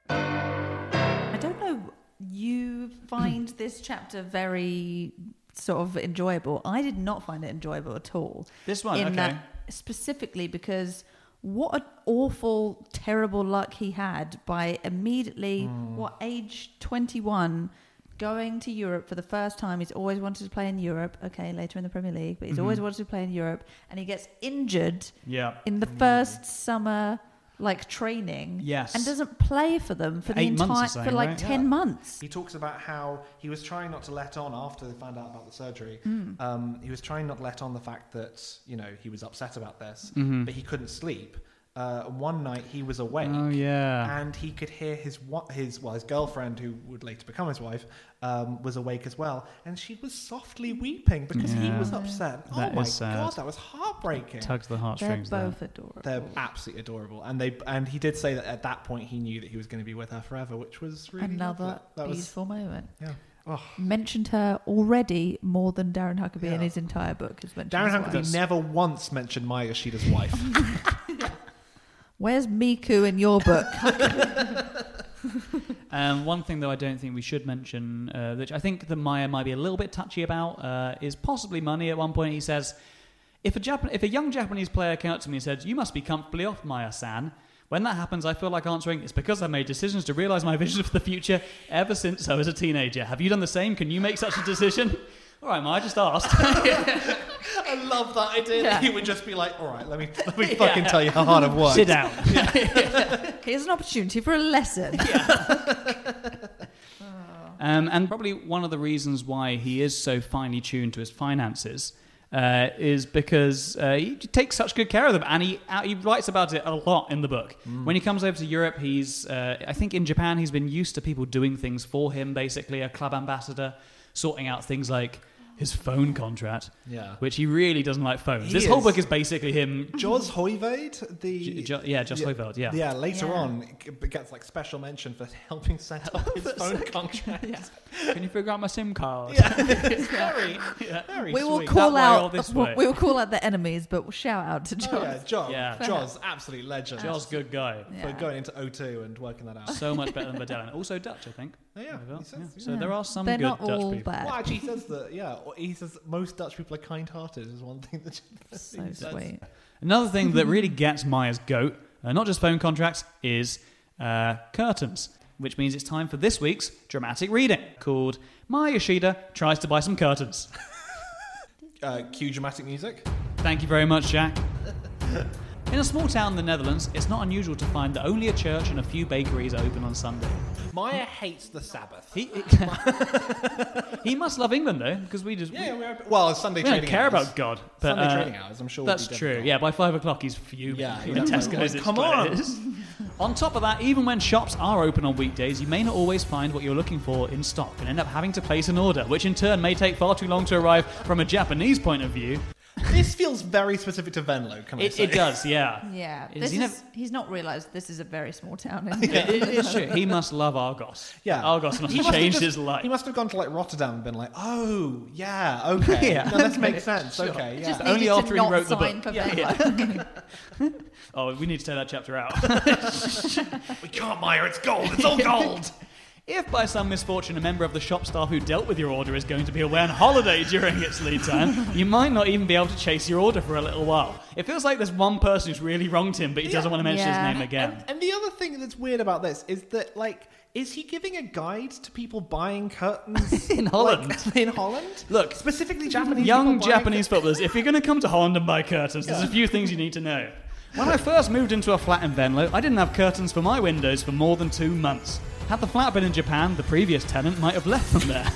Speaker 3: I don't know. You find this chapter very sort of enjoyable. I did not find it enjoyable at all.
Speaker 1: This one,
Speaker 3: in
Speaker 1: okay.
Speaker 3: that specifically because what an awful, terrible luck he had by immediately
Speaker 1: Hmm.
Speaker 3: what age twenty-one going to Europe for the first time. He's always wanted to play in Europe. Okay, later in the Premier League, but he's
Speaker 1: Mhm.
Speaker 3: always wanted to play in Europe, and he gets injured
Speaker 1: Yeah.
Speaker 3: in the first summer like training.
Speaker 1: Yes.
Speaker 3: And doesn't play for them for the
Speaker 1: Eight months
Speaker 3: entire
Speaker 1: or something,
Speaker 3: for like
Speaker 1: right?
Speaker 3: ten
Speaker 2: Yeah.
Speaker 3: months.
Speaker 2: He talks about how he was trying not to let on after they found out about the surgery.
Speaker 3: Mm.
Speaker 2: Um, he was trying not to let on the fact that, you know, he was upset about this,
Speaker 1: Mhm.
Speaker 2: but he couldn't sleep. Uh, one night he was awake.
Speaker 1: Oh yeah.
Speaker 2: And he could hear his wa- his well his girlfriend, who would later become his wife, um, was awake as well, and she was softly weeping because he
Speaker 1: Yeah.
Speaker 2: was upset.
Speaker 1: That
Speaker 2: oh my
Speaker 1: is sad.
Speaker 2: god, that was heartbreaking.
Speaker 1: Tugs the
Speaker 3: They're
Speaker 1: heartstrings. there.
Speaker 3: both adorable.
Speaker 2: They're absolutely adorable, and they and he did say that at that point he knew that he was going to be with her forever, which was really
Speaker 3: Another
Speaker 2: lovely. That was
Speaker 3: beautiful moment.
Speaker 2: yeah. Oh.
Speaker 3: Mentioned her already more than Darren Huckabee in
Speaker 2: Yeah.
Speaker 3: his entire book has mentioned.
Speaker 2: Darren
Speaker 3: his
Speaker 2: Huckabee
Speaker 3: wife.
Speaker 2: never once mentioned Maya Yoshida's wife.
Speaker 3: Where's Miku in your book?
Speaker 1: Um, one thing, though, I don't think we should mention, uh, which I think that Maya might be a little bit touchy about, uh, is possibly money. At one point, he says, if a, Jap- if a young Japanese player came up to me and said, "You must be comfortably off, Maya-san," when that happens, I feel like answering, "It's because I made decisions to realise my vision for the future ever since I was a teenager. Have you done the same? Can you make such a decision?" All right, Maya, I just asked.
Speaker 2: I love that idea.
Speaker 3: Yeah.
Speaker 2: He would just be like, "All right, let me let me fucking tell you how hard I've worked."
Speaker 1: Sit down.
Speaker 3: Here's an opportunity for a lesson.
Speaker 1: Um, and probably one of the reasons why he is so finely tuned to his finances uh, is because uh, he takes such good care of them, and he uh, he writes about it a lot in the book.
Speaker 2: Mm.
Speaker 1: When he comes over to Europe, he's uh, I think in Japan he's been used to people doing things for him, basically a club ambassador, sorting out things like his phone contract,
Speaker 2: Yeah.
Speaker 1: which he really doesn't like phones.
Speaker 2: He
Speaker 1: this whole
Speaker 2: is.
Speaker 1: book is basically him.
Speaker 2: Jos Hoyvade, the
Speaker 1: J- Jo- yeah, Just
Speaker 2: yeah,
Speaker 1: Hoyveld, yeah.
Speaker 2: yeah. Later
Speaker 3: Yeah.
Speaker 2: on, it gets like special mention for helping set up his phone contract.
Speaker 1: Can you figure out my SIM card?
Speaker 2: It's very,
Speaker 1: Yeah.
Speaker 2: very
Speaker 3: We will
Speaker 2: sweet.
Speaker 3: call
Speaker 1: That way or
Speaker 3: out.
Speaker 1: this
Speaker 3: we
Speaker 1: way.
Speaker 3: will call out the enemies, but we'll shout out to John.
Speaker 2: Oh, yeah, Jos.
Speaker 1: Yeah.
Speaker 2: Jos, absolute legend.
Speaker 1: Joel's a good guy.
Speaker 3: Yeah.
Speaker 2: For going into O two and working that out.
Speaker 1: So much better than Vidal. Also Dutch, I think.
Speaker 2: Oh, yeah,
Speaker 1: Hoyveld,
Speaker 2: he says,
Speaker 1: yeah.
Speaker 2: yeah.
Speaker 1: So there are some
Speaker 3: They're
Speaker 1: good
Speaker 3: not
Speaker 1: Dutch
Speaker 3: all
Speaker 1: people.
Speaker 3: bad.
Speaker 2: Well, actually, he says that. Yeah, he says most Dutch people are kind-hearted. Is one thing that
Speaker 3: So
Speaker 2: he says.
Speaker 3: sweet.
Speaker 1: Another thing that really gets Maya's goat, uh, not just phone contracts, is uh, curtains, which means it's time for this week's dramatic reading called Maya Yoshida Tries to Buy Some Curtains.
Speaker 2: Uh, cue dramatic music.
Speaker 1: Thank you very much, Jack. In a small town in the Netherlands, it's not unusual to find that only a church and a few bakeries are open on Sunday.
Speaker 2: Maya hates the Sabbath.
Speaker 1: He, he must love England, though, because we just...
Speaker 2: Yeah, we're, well, it's Sunday
Speaker 1: we don't
Speaker 2: trading
Speaker 1: care
Speaker 2: hours.
Speaker 1: about God. But,
Speaker 2: Sunday
Speaker 1: uh,
Speaker 2: trading hours, I'm sure. would
Speaker 1: That's
Speaker 2: be
Speaker 1: true.
Speaker 2: difficult.
Speaker 1: Yeah, by five o'clock he's fuming.
Speaker 2: Yeah,
Speaker 1: You
Speaker 2: yeah.
Speaker 1: know, Tesco's
Speaker 2: Like,
Speaker 1: it's
Speaker 2: come on.
Speaker 1: closed. On top of that, even when shops are open on weekdays, you may not always find what you're looking for in stock and end up having to place an order, which in turn may take far too long to arrive from a Japanese point of view.
Speaker 2: This feels very specific to Venlo, can I
Speaker 1: It,
Speaker 2: say?
Speaker 1: it does, yeah.
Speaker 3: Yeah,
Speaker 1: Is
Speaker 3: this
Speaker 1: he
Speaker 3: is,
Speaker 1: never-
Speaker 3: he's not realised this is a very small town. In
Speaker 1: It, it is true. He must love Argos.
Speaker 2: Yeah.
Speaker 1: Argos must
Speaker 2: He
Speaker 1: have
Speaker 2: must
Speaker 1: changed
Speaker 2: just-
Speaker 1: his life.
Speaker 2: He must have gone to like Rotterdam and been like, oh, yeah, okay.
Speaker 1: Yeah.
Speaker 2: No, this makes sense. Okay, yeah.
Speaker 3: Just
Speaker 1: Only
Speaker 3: needed
Speaker 1: after
Speaker 3: to
Speaker 1: he
Speaker 3: not
Speaker 1: wrote the
Speaker 3: sign
Speaker 1: book.
Speaker 3: for
Speaker 1: Yeah,
Speaker 3: Venlo.
Speaker 1: Oh, we need to take that chapter out.
Speaker 2: We can't, Maya, it's gold. It's all gold.
Speaker 1: If by some misfortune a member of the shop staff who dealt with your order is going to be away on holiday during its lead time, you might not even be able to chase your order for a little while. It feels like there's one person who's really wronged him, but he doesn't want to mention
Speaker 3: Yeah.
Speaker 1: his name again.
Speaker 2: And, and the other thing that's weird about this is that, like, is he giving a guide to people buying curtains
Speaker 1: In Holland.
Speaker 2: like, in Holland?
Speaker 1: Look,
Speaker 2: Specifically Japanese
Speaker 1: young
Speaker 2: people buying
Speaker 1: Japanese footballers, if you're going to come to Holland and buy curtains, there's a few things you need to know. When I first moved into a flat in Venlo, I didn't have curtains for my windows for more than two months. Had the flat been in Japan, the previous tenant might have left them there.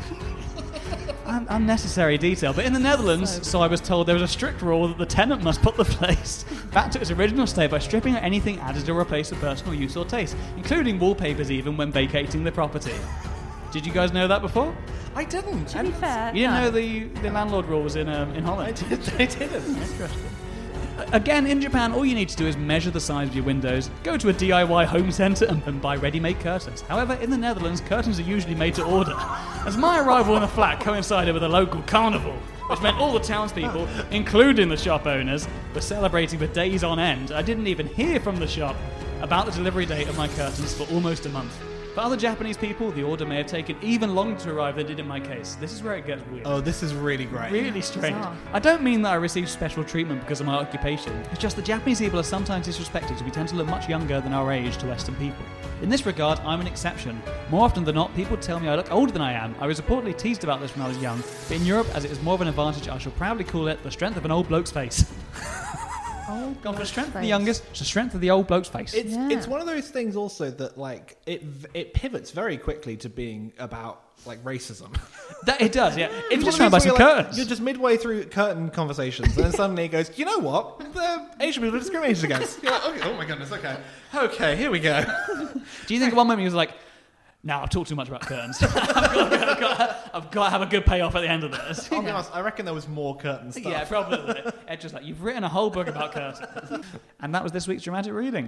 Speaker 1: Un- unnecessary detail, but in the Netherlands, so,
Speaker 3: So-
Speaker 1: I was told there was a strict rule that the tenant must put the place back to its original state by stripping out anything added to replace for personal use or taste, including wallpapers even when vacating the property. Did you guys know that before?
Speaker 2: I didn't.
Speaker 3: To be fair,
Speaker 1: You didn't
Speaker 3: no.
Speaker 1: know the, the landlord rules in um, in Holland?
Speaker 2: I, did, I didn't.
Speaker 1: Interesting. Again, in Japan, all you need to do is measure the size of your windows, go to a D I Y home centre and, and buy ready-made curtains. However, in the Netherlands, curtains are usually made to order. As my arrival in the flat coincided with a local carnival, which meant all the townspeople, including the shop owners, were celebrating for days on end, I didn't even hear from the shop about the delivery date of my curtains for almost a month. For other Japanese people, the order may have taken even longer to arrive than it did in my case. This is where it gets weird.
Speaker 2: Oh, this is really great.
Speaker 1: Really strange.
Speaker 3: Bizarre.
Speaker 1: I don't mean that I received special treatment because of my occupation. It's just that Japanese people are sometimes disrespected, so we tend to look much younger than our age to Western people. In this regard, I'm an exception. More often than not, people tell me I look older than I am. I was reportedly teased about this when I was young, but in Europe, as it is more of an advantage, I shall proudly call it the strength of an old bloke's face.
Speaker 3: Old
Speaker 1: Gone for the strength of the
Speaker 3: face.
Speaker 1: youngest, it's the strength of the old bloke's face.
Speaker 2: It's
Speaker 3: Yeah.
Speaker 2: it's one of those things also that like it it pivots very quickly to being about like racism.
Speaker 1: That, it does, yeah. If
Speaker 2: It's
Speaker 1: you're just
Speaker 2: one
Speaker 1: trying to buy
Speaker 2: of those
Speaker 1: some
Speaker 2: where you're, like,
Speaker 1: curtains.
Speaker 2: you're just midway through curtain conversations, and then suddenly it goes, you know what? The Asian people are discriminated against. You're like, okay, oh my goodness, okay. Okay, here we go.
Speaker 1: Do you think at one moment he was like, no, I've talked too much about curtains. I've, got, I've, got, I've got to have a good payoff at the end of this.
Speaker 2: I'll be honest, I reckon there was more curtain stuff.
Speaker 1: Yeah, probably. Ed's just like, you've written a whole book about curtains. And that was this week's dramatic reading.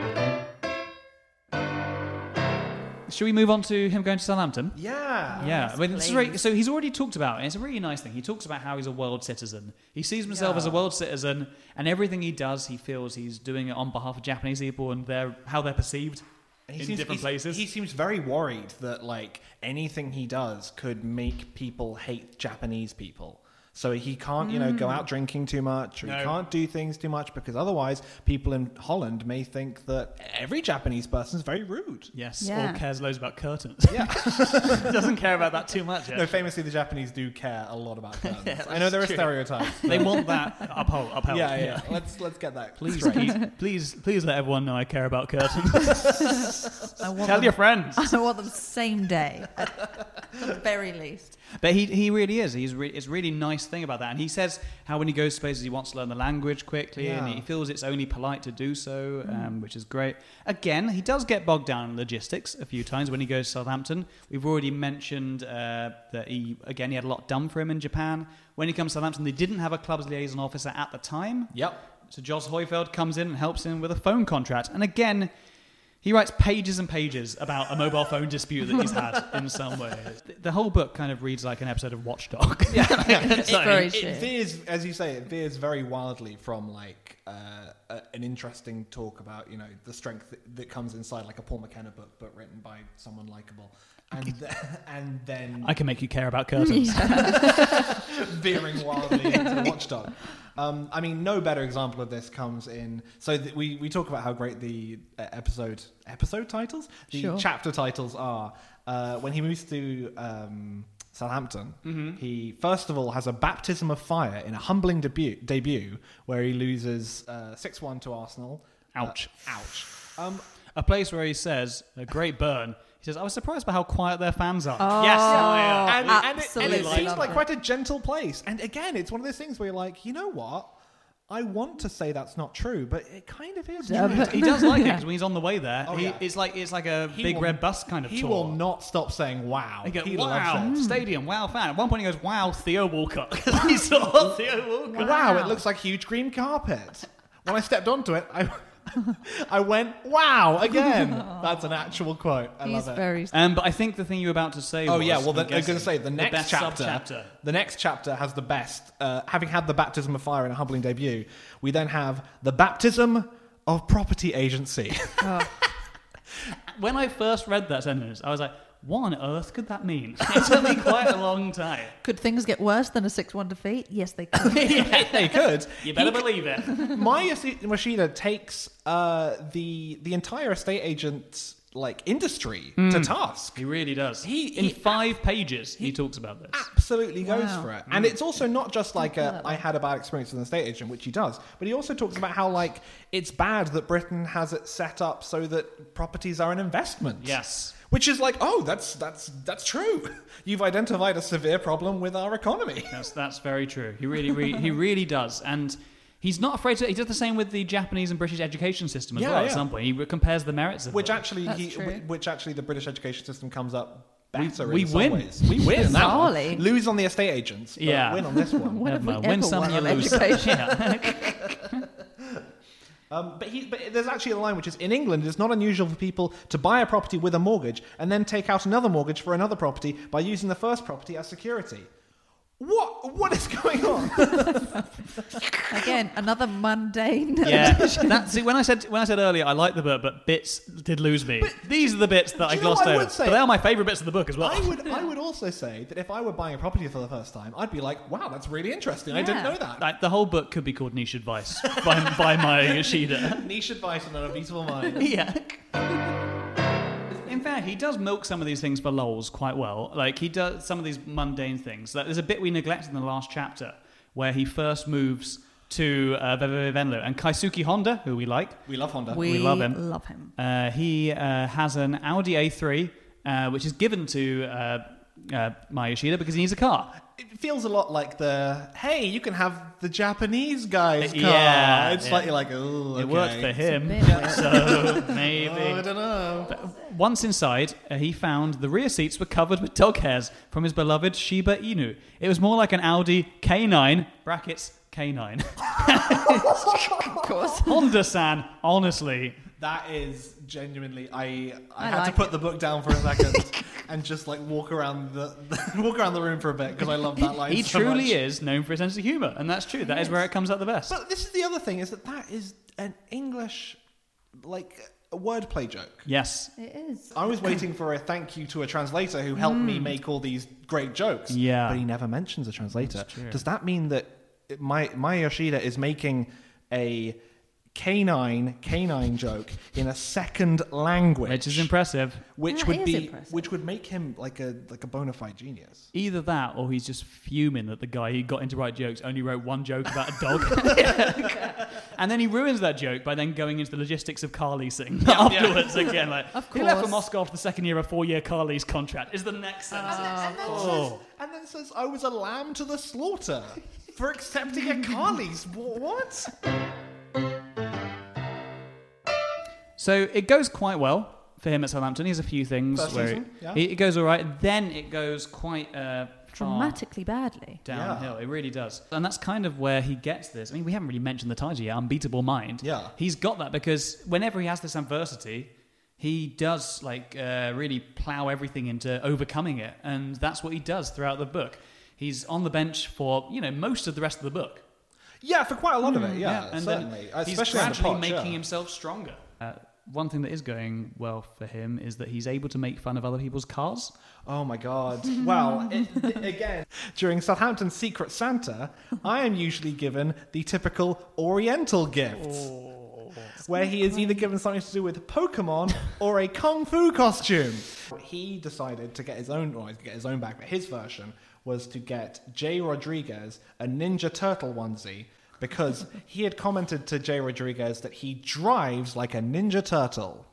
Speaker 1: Should we move on to him going to Southampton?
Speaker 2: Yeah.
Speaker 1: Yeah, I mean, this is very,
Speaker 3: please.
Speaker 1: so he's already talked about it. It's a really nice thing. He talks about how he's a world citizen. He sees himself
Speaker 2: Yeah.
Speaker 1: as a world citizen, and everything he does, he feels he's doing it on behalf of Japanese people and their how they're perceived
Speaker 2: He
Speaker 1: in
Speaker 2: seems,
Speaker 1: different
Speaker 2: he's-
Speaker 1: places.
Speaker 2: He seems very worried that like anything he does could make people hate Japanese people. So he can't, you know, go out drinking too much, or
Speaker 1: No.
Speaker 2: he can't do things too much because otherwise people in Holland may think that every Japanese person is very rude.
Speaker 1: Yes,
Speaker 3: Yeah.
Speaker 1: or cares loads about curtains.
Speaker 2: Yeah.
Speaker 1: Doesn't care about that too much.
Speaker 2: No,
Speaker 1: Yet.
Speaker 2: famously, the Japanese do care a lot about curtains.
Speaker 1: Yeah,
Speaker 2: I know there are
Speaker 1: true.
Speaker 2: stereotypes.
Speaker 1: They want that upheld. upheld.
Speaker 2: Yeah, yeah. Let's let's get that.
Speaker 1: Please,
Speaker 2: straight.
Speaker 1: please, please, please let everyone know I care about curtains.
Speaker 3: I want
Speaker 1: Tell
Speaker 3: them,
Speaker 1: your friends.
Speaker 3: I want them same day, at the very least.
Speaker 1: But he he really is. He's re- it's a really nice thing about that. And he says how when he goes to places he wants to learn the language quickly, and
Speaker 2: Yeah.
Speaker 1: he feels it's only polite to do so, um, which is great. Again, he does get bogged down in logistics a few times when he goes to Southampton. We've already mentioned uh, that he again he had a lot done for him in Japan. When he comes to Southampton, they didn't have a club's liaison officer at the time.
Speaker 2: Yep.
Speaker 1: So Jos Hoyfeld comes in and helps him with a phone contract. And again, he writes pages and pages about a mobile phone dispute that he's had in some way. The- The whole book kind of reads like an episode of Watchdog.
Speaker 2: Yeah.
Speaker 3: It's very true.
Speaker 2: It veers, as you say, it veers very wildly from like uh, a, an interesting talk about you know the strength that, that comes inside like a Paul McKenna book, but written by someone likable, and th- and then
Speaker 1: I can make you care about curtains.
Speaker 2: veering wildly into Watchdog. Um, I mean, no better example of this comes in. So th- we we talk about how great the uh, episode episode titles, the
Speaker 3: Sure.
Speaker 2: chapter titles are. Uh, when he moves to um, Southampton,
Speaker 1: Mm-hmm.
Speaker 2: he first of all has a baptism of fire in a humbling debut, debut where he loses six one to Arsenal.
Speaker 1: Ouch.
Speaker 2: Uh, ouch. Um,
Speaker 1: A place where he says, a great burn. He says, I was surprised by how quiet their fans are.
Speaker 3: Oh,
Speaker 1: yes,
Speaker 2: and,
Speaker 1: yeah.
Speaker 2: and, it, and
Speaker 3: absolutely
Speaker 2: it seems
Speaker 3: love
Speaker 2: like
Speaker 3: it.
Speaker 2: quite a gentle place. And again, it's one of those things where you're like, you know what? I want to say that's not true, but it kind of is.
Speaker 3: Yeah,
Speaker 2: true.
Speaker 3: but-
Speaker 1: He does like it because when he's on the way there,
Speaker 2: Oh,
Speaker 1: he,
Speaker 2: yeah.
Speaker 1: it's like it's like a
Speaker 2: He
Speaker 1: big
Speaker 2: will-
Speaker 1: red bus kind of
Speaker 2: He
Speaker 1: tour.
Speaker 2: will not stop saying wow.
Speaker 1: He goes,
Speaker 2: He
Speaker 1: wow,
Speaker 2: loves it.
Speaker 1: stadium, wow, fan. At one point he goes, wow, Theo Walcott. he saw Theo Walcott.
Speaker 2: Wow, it looks like huge green carpet. When I stepped onto it, I I went, wow, again. That's an actual quote. I
Speaker 3: He's
Speaker 2: love it.
Speaker 3: very.
Speaker 1: Um, but I think the thing you were about to say
Speaker 2: Oh
Speaker 1: was...
Speaker 2: yeah, well, the,
Speaker 1: I'm
Speaker 2: I was going
Speaker 1: guessing,
Speaker 2: to say the next
Speaker 1: best
Speaker 2: chapter,
Speaker 1: sub-chapter.
Speaker 2: The next chapter has the best. Uh, having had the baptism of fire in a humbling debut, we then have the baptism of property agency.
Speaker 3: Oh,
Speaker 1: When I first read that sentence, I was like, what on earth could that mean? It took me quite a long time.
Speaker 3: could things get worse than a six one defeat? Yes, they could.
Speaker 2: They could.
Speaker 1: You better believe it.
Speaker 2: Maya Yoshida takes uh, the the entire estate agent like industry to task.
Speaker 1: He really does.
Speaker 2: He-
Speaker 1: In
Speaker 2: he-
Speaker 1: five pages, he, talks about this.
Speaker 2: Absolutely goes
Speaker 3: Wow.
Speaker 2: for it, and it's also not just like a,
Speaker 3: clever.
Speaker 2: I had a bad experience with an estate agent, which he does, but he also talks about how like it's bad that Britain has it set up so that properties are an investment.
Speaker 1: Yes.
Speaker 2: Which is like, oh, that's that's that's true. You've identified a severe problem with our economy.
Speaker 1: That's that's very true. He really, really he really does, and he's not afraid to. He does the same with the Japanese and British education system as
Speaker 2: Yeah,
Speaker 1: well.
Speaker 2: yeah.
Speaker 1: At some point, he compares the merits of
Speaker 2: Which
Speaker 1: them.
Speaker 2: actually,
Speaker 3: That's
Speaker 2: he,
Speaker 3: true.
Speaker 2: which actually, the British education system comes up
Speaker 1: We-
Speaker 2: better.
Speaker 1: we
Speaker 2: in some
Speaker 1: win.
Speaker 2: ways. We win. in that one.
Speaker 3: Bizarrely.
Speaker 2: Lose on the estate agents. But
Speaker 1: Yeah.
Speaker 2: win on this one.
Speaker 3: When
Speaker 1: Never
Speaker 3: have we
Speaker 1: mind. Win
Speaker 3: ever
Speaker 1: some,
Speaker 3: won
Speaker 1: you
Speaker 3: on
Speaker 1: lose.
Speaker 3: education?
Speaker 1: Yeah.
Speaker 2: Um, but, he, but there's actually a line which is, in England, it's not unusual for people to buy a property with a mortgage and then take out another mortgage for another property by using the first property as security. What? What is going on?
Speaker 3: Again, another mundane.
Speaker 1: Yeah, that's see, when I said when I said earlier I liked the book, but bits did lose me.
Speaker 2: But
Speaker 1: These are the bits that I
Speaker 2: you know
Speaker 1: glossed
Speaker 2: what I
Speaker 1: over.
Speaker 2: would say?
Speaker 1: But they are my favourite bits of the book as well.
Speaker 2: I would I would also say that if I were buying a property for the first time, I'd be like, wow, that's really interesting. I didn't
Speaker 3: Yeah.
Speaker 2: know that.
Speaker 1: Like, the whole book could be called Niche Advice by, by Maya Yoshida.
Speaker 2: Niche advice on a beautiful mind.
Speaker 1: Yeah. In fact, he does milk some of these things for lols quite well. Like, he does some of these mundane things. Like, there's a bit we neglected in the last chapter where he first moves to uh, Veve Venlo. And Kaisuke Honda, who we like,
Speaker 2: We love Honda.
Speaker 3: We,
Speaker 1: We love him.
Speaker 3: Love him.
Speaker 1: uh, he uh, has an Audi A three, uh, which is given to uh, uh, Maya Yoshida because he needs a car.
Speaker 2: It feels a lot like the, hey, you can have the Japanese guy's car.
Speaker 1: Yeah,
Speaker 2: It's
Speaker 1: yeah.
Speaker 2: like, you're like, oh,
Speaker 1: It worked for him,
Speaker 3: bit weird.
Speaker 1: so maybe.
Speaker 2: Oh, I don't know.
Speaker 1: Once inside, uh, he found the rear seats were covered with dog hairs from his beloved Shiba Inu. It was more like an Audi K nine, brackets, K nine.
Speaker 3: Of course.
Speaker 1: Honda-san, honestly.
Speaker 2: That is genuinely. I I,
Speaker 3: I
Speaker 2: had
Speaker 3: like
Speaker 2: to put
Speaker 3: it.
Speaker 2: the book down for a second and just like walk around the, the walk around the room for a bit because I love that line.
Speaker 1: He
Speaker 2: so
Speaker 1: truly
Speaker 2: much.
Speaker 1: is known for his sense of humour, and that's true. That is where it comes out the best.
Speaker 2: But this is the other thing: is that that is an English, like a wordplay joke.
Speaker 1: Yes.
Speaker 3: It is.
Speaker 2: I was waiting for a thank you to a translator who helped me make all these great jokes.
Speaker 1: Yeah.
Speaker 2: But he never mentions a translator.
Speaker 1: That's true.
Speaker 2: Does that mean that my Maya Yoshida is making a canine canine joke in a second language?
Speaker 1: Which is impressive.
Speaker 2: Which
Speaker 3: That
Speaker 2: would
Speaker 3: is
Speaker 2: be
Speaker 3: impressive.
Speaker 2: which would make him like a like a bona fide genius.
Speaker 1: Either that, or he's just fuming that the guy he got in to write jokes only wrote one joke about a dog. And then he ruins that joke by then going into the logistics of car leasing afterwards again. Like,
Speaker 3: Of
Speaker 1: he left for
Speaker 3: course.
Speaker 1: Moscow after the second year of a four-year car lease contract is the next sentence.
Speaker 2: And then,
Speaker 1: Oh.
Speaker 2: says, and then says, I was a lamb to the slaughter for accepting a car lease. Wh- What?
Speaker 1: So it goes quite well for him at Southampton. He has a few things
Speaker 2: First
Speaker 1: where
Speaker 2: season, yeah.
Speaker 1: it, it goes all right. Then it goes quite uh, far
Speaker 3: Dramatically badly.
Speaker 1: downhill. It really does. And that's kind of where he gets this. I mean, we haven't really mentioned the title yet, Unbeatable Mind.
Speaker 2: Yeah.
Speaker 1: He's got that because whenever he has this adversity, he does like uh, really plow everything into overcoming it. And that's what he does throughout the book. He's on the bench for, you know, most of the rest of the book.
Speaker 2: Yeah, for quite a lot of it. Yeah,
Speaker 1: and
Speaker 2: certainly.
Speaker 1: then he's
Speaker 2: Especially on the
Speaker 1: gradually
Speaker 2: plot,
Speaker 1: making
Speaker 2: yeah.
Speaker 1: himself stronger. Uh, one thing that is going well for him is that he's able to make fun of other people's cars.
Speaker 2: Oh my god. Well, it, it- again, during Southampton's Secret Santa, I am usually given the typical Oriental gifts. Where he is either given something to do with Pokemon or a Kung Fu costume. He decided to get his own, or to get his own back, but his version was to get Jay Rodriguez a Ninja Turtle onesie because he had commented to Jay Rodriguez that he drives like a Ninja Turtle.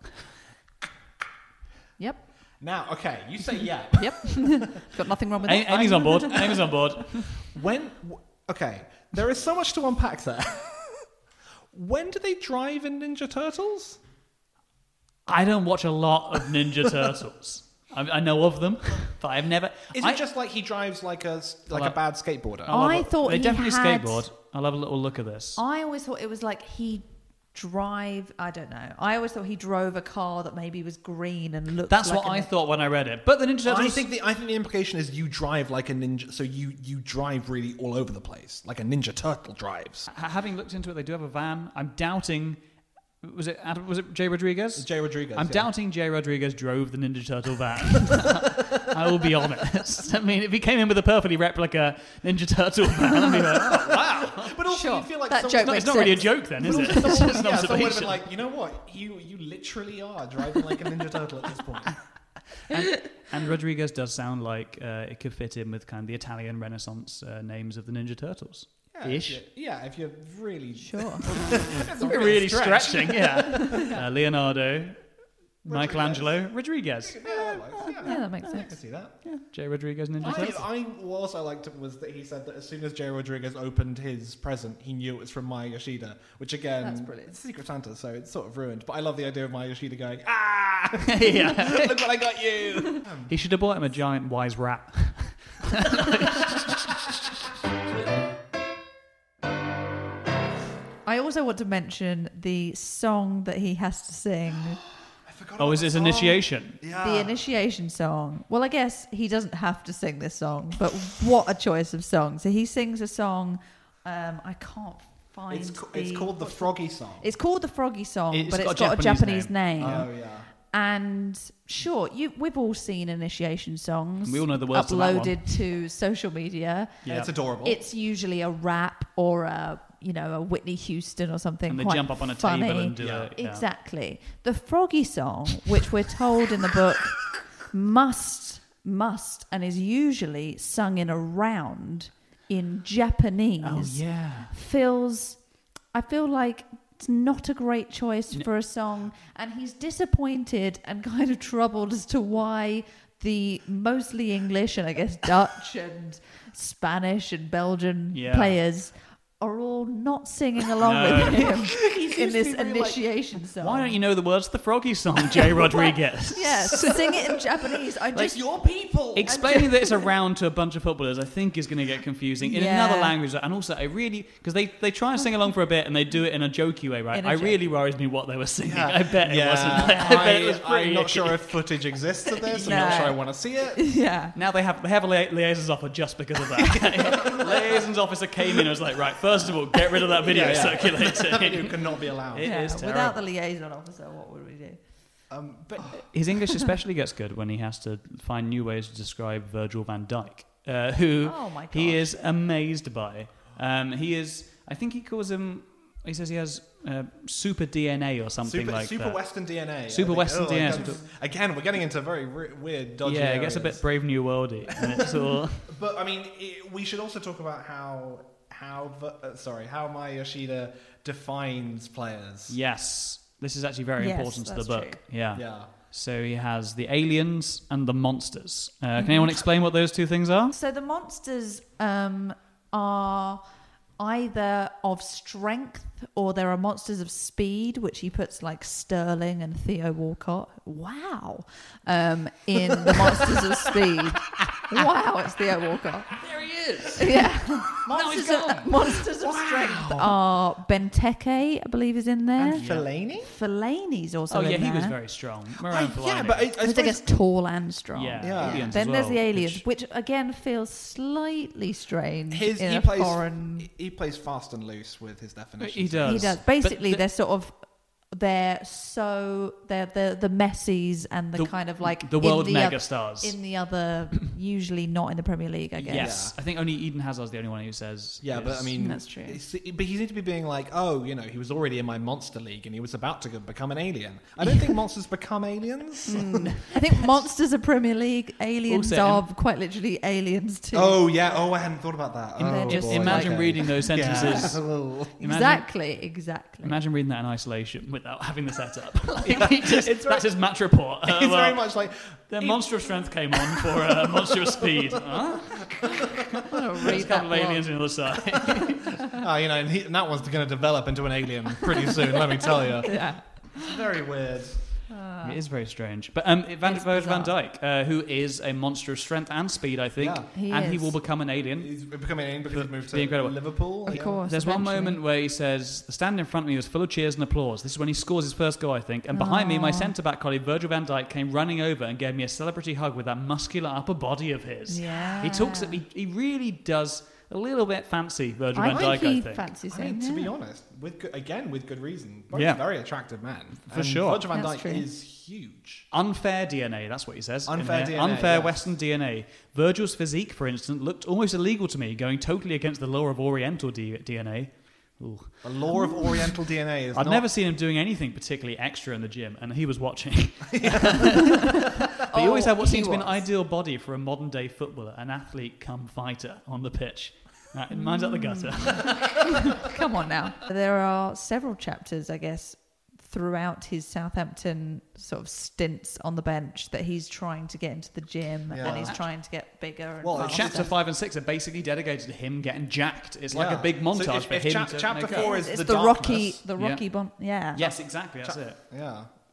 Speaker 3: Yep.
Speaker 2: Now, okay, you say yeah.
Speaker 3: Yep. Got nothing wrong with
Speaker 1: A-
Speaker 3: that.
Speaker 1: Amy's on board. Amy's on board.
Speaker 2: When, w- okay, there is so much to unpack there. When do they drive in Ninja Turtles?
Speaker 1: I don't watch a lot of Ninja Turtles. I, I know of them, but I've never.
Speaker 2: Is
Speaker 1: I,
Speaker 2: it just like he drives like a s- like
Speaker 1: Well,
Speaker 2: a bad skateboarder?
Speaker 1: I'll have
Speaker 3: I
Speaker 1: a-
Speaker 3: thought
Speaker 1: they
Speaker 3: he
Speaker 1: definitely
Speaker 3: had-
Speaker 1: skateboard. I'll have a little look at this.
Speaker 3: I always thought it was like he drive. I don't know. I always thought he drove a car that maybe was green and looked.
Speaker 1: That's
Speaker 3: like
Speaker 1: what
Speaker 3: a
Speaker 1: I thought when I read it. But the Ninja Turtles.
Speaker 2: I think the I think the implication is you drive like a ninja, so you you drive really all over the place, like a Ninja Turtle drives.
Speaker 1: Ha- having looked into it, they do have a van. I'm doubting. Was it Adam- was it Jay Rodriguez?
Speaker 2: Jay Rodriguez.
Speaker 1: I'm
Speaker 2: yeah.
Speaker 1: doubting Jay Rodriguez drove the Ninja Turtle van. I will be honest. I mean, if he came in with a perfectly replica Ninja Turtle van, I'd be like, oh, wow.
Speaker 2: But also,
Speaker 3: Sure.
Speaker 2: you feel like
Speaker 3: That
Speaker 2: someone-
Speaker 3: joke
Speaker 1: It's not,
Speaker 3: makes
Speaker 1: it's not really a
Speaker 3: sense.
Speaker 1: joke then, is
Speaker 2: But
Speaker 1: it?
Speaker 2: also
Speaker 1: It's
Speaker 2: someone-
Speaker 1: just an
Speaker 2: yeah, someone would have
Speaker 1: observation.
Speaker 2: been like, you know what? You you literally are driving like a Ninja Turtle at this point.
Speaker 1: and, and Rodriguez does sound like uh, it could fit in with kind of the Italian Renaissance uh, names of the Ninja Turtles.
Speaker 2: Yeah,
Speaker 1: Ish.
Speaker 2: If you, yeah, if you're really
Speaker 3: Sure.
Speaker 2: That's a
Speaker 1: We're
Speaker 2: real
Speaker 1: really
Speaker 2: stretch.
Speaker 1: stretching, yeah. Uh, Leonardo, Michelangelo, Rodriguez.
Speaker 2: Yeah, like, yeah,
Speaker 3: Yeah, that makes
Speaker 2: I can
Speaker 3: sense.
Speaker 2: see that.
Speaker 1: Jay Rodriguez Ninja
Speaker 2: I,
Speaker 1: Turtles.
Speaker 2: I also liked it was that he said that as soon as Jay Rodriguez opened his present, he knew it was from Maya Yoshida, which again,
Speaker 3: That's brilliant.
Speaker 2: it's Secret Santa, so it's sort of ruined. But I love the idea of Maya Yoshida going, ah,
Speaker 1: yeah.
Speaker 2: look what I got you.
Speaker 1: He should have bought him a giant wise rat.
Speaker 3: I also want to mention the song that he has to sing.
Speaker 2: forgot
Speaker 1: Oh,
Speaker 2: about
Speaker 1: is
Speaker 2: the
Speaker 1: his
Speaker 2: song.
Speaker 1: initiation?
Speaker 2: Yeah.
Speaker 3: The initiation song. Well, I guess he doesn't have to sing this song, but what a choice of song. So he sings a song. Um, I can't find.
Speaker 2: It's, ca-
Speaker 3: the,
Speaker 2: it's called the Froggy Song.
Speaker 3: It's called the Froggy Song,
Speaker 1: It's
Speaker 3: but
Speaker 1: got
Speaker 3: it's
Speaker 1: a
Speaker 3: got a
Speaker 1: Japanese
Speaker 3: Japanese name.
Speaker 2: Oh yeah.
Speaker 3: And sure, you we've all seen initiation songs.
Speaker 1: We all know the words to that one.
Speaker 3: uploaded to social media.
Speaker 1: Yeah.
Speaker 2: It's adorable.
Speaker 3: It's usually a rap or a you know a Whitney Houston or something.
Speaker 1: And they
Speaker 3: quite
Speaker 1: jump up on a
Speaker 3: funny.
Speaker 1: table and do
Speaker 2: Yeah.
Speaker 1: it. Yeah.
Speaker 3: Exactly. The Froggy Song, which we're told in the book, must must and is usually sung in a round in Japanese.
Speaker 1: Oh yeah.
Speaker 3: Feels I feel like it's not a great choice for a song, and he's disappointed and kind of troubled as to why the mostly English and I guess Dutch and Spanish and Belgian
Speaker 1: Yeah.
Speaker 3: players are all not singing along
Speaker 1: No.
Speaker 3: with him in
Speaker 2: seems
Speaker 3: this
Speaker 2: to be really, like-
Speaker 3: initiation song.
Speaker 1: Why don't you know the words to the Froggy song, Jay Rodriguez?
Speaker 3: Yes, sing it in Japanese. I
Speaker 1: Like,
Speaker 3: just
Speaker 2: your people.
Speaker 1: Explaining that it's a round to a bunch of footballers, I think, is going to get confusing in
Speaker 3: Yeah.
Speaker 1: another language. And also, I really because they, they try and sing along for a bit and they do it in a jokey way, right?
Speaker 3: In a
Speaker 1: I
Speaker 3: joke.
Speaker 1: really worries me what they were singing.
Speaker 2: Yeah.
Speaker 1: I bet it
Speaker 2: Yeah.
Speaker 1: wasn't. I bet it was
Speaker 2: I,
Speaker 1: pretty.
Speaker 2: I'm not
Speaker 1: icky.
Speaker 2: sure if footage exists of this. I'm
Speaker 3: No.
Speaker 2: not sure I want to see it.
Speaker 3: yeah.
Speaker 1: Now they have they have a lia- liaisons offer just because of that. Liaisons officer came in and was like, right, first of all, get rid of that video
Speaker 2: Yeah, yeah.
Speaker 1: circulating.
Speaker 2: Video cannot be allowed.
Speaker 1: It
Speaker 3: yeah.
Speaker 1: is
Speaker 3: Without
Speaker 1: terrible.
Speaker 3: the liaison officer, what would we do?
Speaker 2: Um,
Speaker 1: But his English especially gets good when he has to find new ways to describe Virgil van Dijk, uh, who
Speaker 3: Oh my
Speaker 1: he
Speaker 3: gosh.
Speaker 1: is amazed by. Um, he is, I think he calls him, he says he has uh, super D N A or something
Speaker 2: super
Speaker 1: like
Speaker 2: super
Speaker 1: that.
Speaker 2: Western D N A. I
Speaker 1: Super
Speaker 2: think.
Speaker 1: Western
Speaker 2: Oh,
Speaker 1: D N A.
Speaker 2: Again, again, we're getting into very re- weird, dodgy
Speaker 1: Yeah, it gets a
Speaker 2: areas.
Speaker 1: bit Brave New Worldy. And it's all,
Speaker 2: But I mean, it, we should also talk about how how v- uh, sorry how Maya Yoshida defines players.
Speaker 1: yes, this is actually very
Speaker 3: Yes,
Speaker 1: important to the
Speaker 3: that's
Speaker 1: book.
Speaker 3: true.
Speaker 1: Yeah.
Speaker 2: Yeah.
Speaker 1: So he has the aliens and the monsters. Uh, can anyone explain what those two things are?
Speaker 3: So the monsters um, are either of strength or there are monsters of speed, which he puts like Sterling and Theo Walcott. Wow. Um, in the monsters of speed. Wow, it's Theo Walcott.
Speaker 1: There he is.
Speaker 3: Yeah.
Speaker 1: Now he's
Speaker 3: monsters of,
Speaker 1: gone.
Speaker 3: monsters of strength are Benteke, I believe, is in there.
Speaker 2: And Fellaini.
Speaker 3: Fellaini's also
Speaker 1: Oh
Speaker 3: in
Speaker 1: yeah,
Speaker 3: there.
Speaker 1: he was very strong.
Speaker 2: I,
Speaker 1: Moran
Speaker 2: yeah,
Speaker 1: Fellaini.
Speaker 2: but I, I
Speaker 3: He's, I
Speaker 2: suppose
Speaker 3: guess, tall and strong.
Speaker 1: Yeah,
Speaker 2: Yeah.
Speaker 1: aliens
Speaker 3: Then
Speaker 1: as
Speaker 3: there's
Speaker 1: well,
Speaker 3: the aliens,
Speaker 1: which-
Speaker 3: which, again feels slightly strange
Speaker 2: his
Speaker 3: in
Speaker 2: he
Speaker 3: a
Speaker 2: plays
Speaker 3: foreign.
Speaker 2: he, he plays fast and loose with his definitions.
Speaker 1: He does.
Speaker 3: He does.
Speaker 1: But
Speaker 3: Basically,
Speaker 1: the-
Speaker 3: they're sort of they're so they're the the Messies and the,
Speaker 1: The-
Speaker 3: kind of like
Speaker 1: the world
Speaker 3: in the
Speaker 1: mega
Speaker 3: oth-
Speaker 1: stars.
Speaker 3: in the other, usually not in the Premier League, I guess.
Speaker 1: Yes, I think only Eden Hazard's the only one who says.
Speaker 2: Yeah, but I
Speaker 1: yes.
Speaker 2: mean,
Speaker 3: That's true.
Speaker 2: it's- But he seems to be being like, oh, you know, he was already in my monster league and he was about to go- become an alien. I don't think monsters become aliens.
Speaker 3: I think monsters are Premier League. Aliens
Speaker 1: Also,
Speaker 3: are quite literally aliens too.
Speaker 2: Oh yeah. Oh, I hadn't thought about that.
Speaker 3: They're
Speaker 2: Oh,
Speaker 3: just
Speaker 2: boy.
Speaker 1: imagine
Speaker 2: Okay.
Speaker 1: reading those
Speaker 2: Yeah.
Speaker 1: sentences.
Speaker 2: Oh.
Speaker 1: Imagine,
Speaker 3: exactly, exactly.
Speaker 1: imagine reading that in isolation without having the setup. Like, he just, that's his match report. Uh,
Speaker 2: He's
Speaker 1: well,
Speaker 2: very much like
Speaker 1: the monster of strength came on for uh, monster of speed. Huh?
Speaker 3: I'm gonna
Speaker 1: There's
Speaker 3: read
Speaker 1: a couple
Speaker 3: that
Speaker 1: of
Speaker 3: one.
Speaker 1: aliens on the other side.
Speaker 2: oh, you know, and, he, and that one's going to develop into an alien pretty soon. Let me tell you.
Speaker 3: Yeah.
Speaker 2: It's very weird.
Speaker 1: It is very strange. But um, Van,
Speaker 3: It's
Speaker 1: Virgil van
Speaker 3: bizarre.
Speaker 1: Dijk, uh, who is a monster of strength and speed, I think,
Speaker 2: Yeah.
Speaker 3: He
Speaker 1: and he
Speaker 3: is.
Speaker 1: will become an alien.
Speaker 2: He's becoming an alien because
Speaker 1: The-
Speaker 2: he's moved
Speaker 1: the
Speaker 2: to
Speaker 1: incredible-
Speaker 2: Liverpool.
Speaker 3: Of
Speaker 2: yeah.
Speaker 3: course.
Speaker 1: There's one
Speaker 3: eventually.
Speaker 1: moment where he says, the stand in front of me was full of cheers and applause. This is when he scores his first goal, I think. And behind me, my
Speaker 3: Aw.
Speaker 1: centre-back colleague, Virgil van Dijk, came running over and gave me a celebrity hug with that muscular upper body of his.
Speaker 3: Yeah.
Speaker 1: He talks, he, he really does a little bit fancy Virgil
Speaker 3: I
Speaker 1: van
Speaker 3: think
Speaker 1: Dijk,
Speaker 3: he
Speaker 1: I think.
Speaker 3: fancies
Speaker 2: I
Speaker 3: him.
Speaker 2: mean, to be
Speaker 3: yeah.
Speaker 2: honest, with good, again with good reason. Both
Speaker 1: Yeah.
Speaker 2: very attractive man.
Speaker 1: For
Speaker 2: And
Speaker 1: sure.
Speaker 2: Virgil van
Speaker 3: That's
Speaker 2: Dijk
Speaker 3: true.
Speaker 2: is huge.
Speaker 1: Unfair D N A, that's what he says. in
Speaker 2: Unfair
Speaker 1: here.
Speaker 2: D N A,
Speaker 1: Unfair
Speaker 2: yes.
Speaker 1: Western D N A. Virgil's physique, for instance, looked almost illegal to me, going totally against the law of Oriental D- DNA. Ooh.
Speaker 2: The law of Oriental D N A is
Speaker 1: I've
Speaker 2: not...
Speaker 1: never seen him doing anything particularly extra in the gym, and he was watching. But he always
Speaker 3: Oh,
Speaker 1: had what
Speaker 3: he
Speaker 1: seems to be an
Speaker 3: was.
Speaker 1: ideal body for a modern day footballer, an athlete come fighter on the pitch. Right, mine's up the gutter.
Speaker 3: Come on now. There are several chapters, I guess, throughout his Southampton sort of stints on the bench that he's trying to get into the gym
Speaker 2: Yeah.
Speaker 3: and he's trying to get bigger. And
Speaker 2: Well,
Speaker 3: faster.
Speaker 1: Chapter five and six are basically dedicated to him getting jacked. It's like
Speaker 2: Yeah.
Speaker 1: a big montage
Speaker 2: So if-
Speaker 1: for
Speaker 2: if
Speaker 1: him
Speaker 2: chap-
Speaker 1: to
Speaker 2: chapter
Speaker 1: make
Speaker 2: four
Speaker 1: up.
Speaker 2: is
Speaker 3: it's
Speaker 2: the
Speaker 3: the Rocky,
Speaker 2: darkness.
Speaker 3: the
Speaker 1: Yeah.
Speaker 3: Rocky bon- yeah.
Speaker 1: Yes, exactly. That's it.
Speaker 2: Yeah.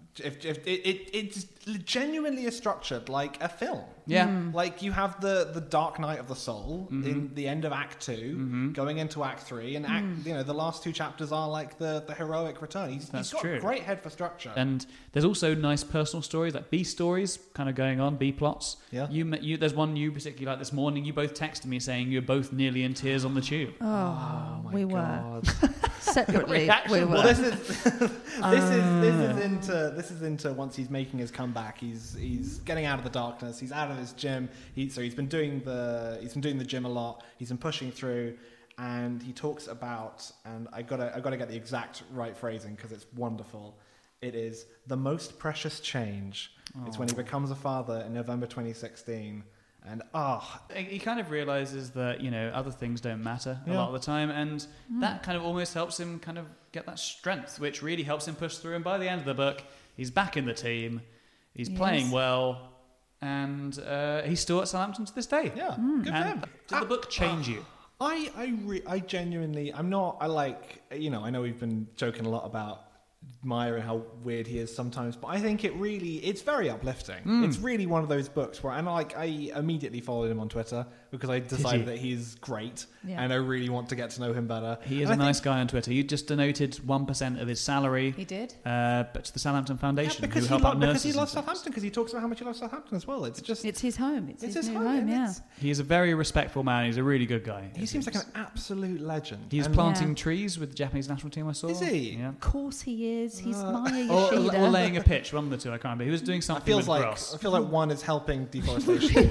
Speaker 2: if, if it, it it's genuinely is structured like a film.
Speaker 1: Yeah.
Speaker 3: Mm.
Speaker 2: Like you have the the Dark Night of the Soul
Speaker 1: Mhm.
Speaker 2: in the end of Act Two,
Speaker 1: Mhm.
Speaker 2: going into Act Three, and act, you know the last two chapters are like the the heroic return. He's,
Speaker 1: That's
Speaker 2: he's got
Speaker 1: true.
Speaker 2: a great head for structure.
Speaker 1: And there's also nice personal stories, like B stories, kind of going on, B plots.
Speaker 2: Yeah.
Speaker 1: You, met- you, there's one you particularly like this morning. You both texted me saying you're both nearly in tears on the tube.
Speaker 3: Oh,
Speaker 2: my
Speaker 3: we were
Speaker 2: God.
Speaker 3: separately.
Speaker 1: reaction.
Speaker 3: We were.
Speaker 2: Well, this is this is this is into this is into once he's making his comeback. He's he's getting out of the darkness. He's out of his gym. He so he's been doing the he's been doing the gym a lot. He's been pushing through, and he talks about and I gotta I gotta get the exact right phrasing because it's wonderful. It is the most precious change. It's when he becomes a father in November twenty sixteen. And ah,
Speaker 1: He he kind of realizes that, you know, other things don't matter a
Speaker 2: Yeah.
Speaker 1: lot of the time, and that kind of almost helps him kind of get that strength, which really helps him push through. And by the end of the book, he's back in the team, he's
Speaker 3: Yes.
Speaker 1: playing well, and uh, he's still at Southampton to this day.
Speaker 2: yeah, good for
Speaker 1: And
Speaker 2: him.
Speaker 1: did the book change you?
Speaker 2: I I re- I genuinely I'm not I like you know I know we've been joking a lot about Maya and how weird he is sometimes, but I think it really it's very uplifting.
Speaker 1: Mm.
Speaker 2: It's really one of those books where and like I immediately followed him on Twitter because I decided
Speaker 1: you?
Speaker 2: that he's great
Speaker 3: Yeah.
Speaker 2: and I really want to get to know him better.
Speaker 1: He is
Speaker 2: And
Speaker 1: a
Speaker 2: I
Speaker 1: nice
Speaker 2: think-
Speaker 1: guy on Twitter. He just donated one percent of his salary
Speaker 3: He did.
Speaker 1: uh, but to the Southampton
Speaker 2: yeah,
Speaker 1: Foundation,
Speaker 2: because
Speaker 1: who
Speaker 2: he,
Speaker 1: help
Speaker 2: lo-
Speaker 1: out
Speaker 2: because
Speaker 1: nurses.
Speaker 2: he
Speaker 1: and
Speaker 2: loves
Speaker 1: things.
Speaker 2: Southampton because he talks about how much he loves Southampton as well. It's just
Speaker 3: It's his home. It's,
Speaker 2: it's
Speaker 3: his,
Speaker 2: his
Speaker 3: new
Speaker 2: home.
Speaker 3: home.
Speaker 2: and
Speaker 3: Yeah.
Speaker 2: it's-
Speaker 1: He is a very respectful man. He's a really good guy.
Speaker 2: He seems like an absolute legend.
Speaker 1: He's
Speaker 2: And-
Speaker 1: planting
Speaker 3: Yeah.
Speaker 1: trees with the Japanese national team. I saw.
Speaker 2: Is he?
Speaker 1: Yeah.
Speaker 3: Of course he is. He's
Speaker 2: Uh,
Speaker 3: Maya
Speaker 1: Or,
Speaker 3: Yoshida.
Speaker 1: or laying a pitch. One of the two. I can't remember. He was doing
Speaker 2: I
Speaker 1: something
Speaker 2: feels
Speaker 1: with
Speaker 2: like
Speaker 1: grass.
Speaker 2: I feel like one is helping deforestation.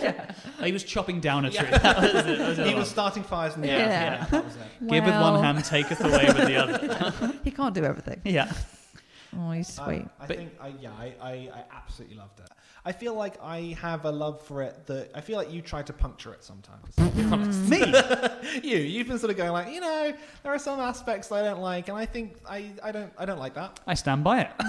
Speaker 1: He was chopping down a tree. That was it. That was the
Speaker 2: he
Speaker 1: other
Speaker 2: was
Speaker 1: one.
Speaker 2: starting fires in the
Speaker 3: Yeah.
Speaker 2: air.
Speaker 3: Yeah.
Speaker 2: That was it.
Speaker 1: Give with one
Speaker 3: Well,
Speaker 1: hand, taketh away with the other.
Speaker 3: He can't do everything.
Speaker 1: Yeah.
Speaker 3: Oh, he's sweet.
Speaker 2: I, I
Speaker 1: But-
Speaker 2: think, I, yeah, I, I, I absolutely loved it. I feel like I have a love for it that I feel like you try to puncture it sometimes.
Speaker 1: Me.
Speaker 2: you, you've been sort of going like, you know, there are some aspects that I don't like, and I think I, I don't, I don't like that.
Speaker 1: I stand by it.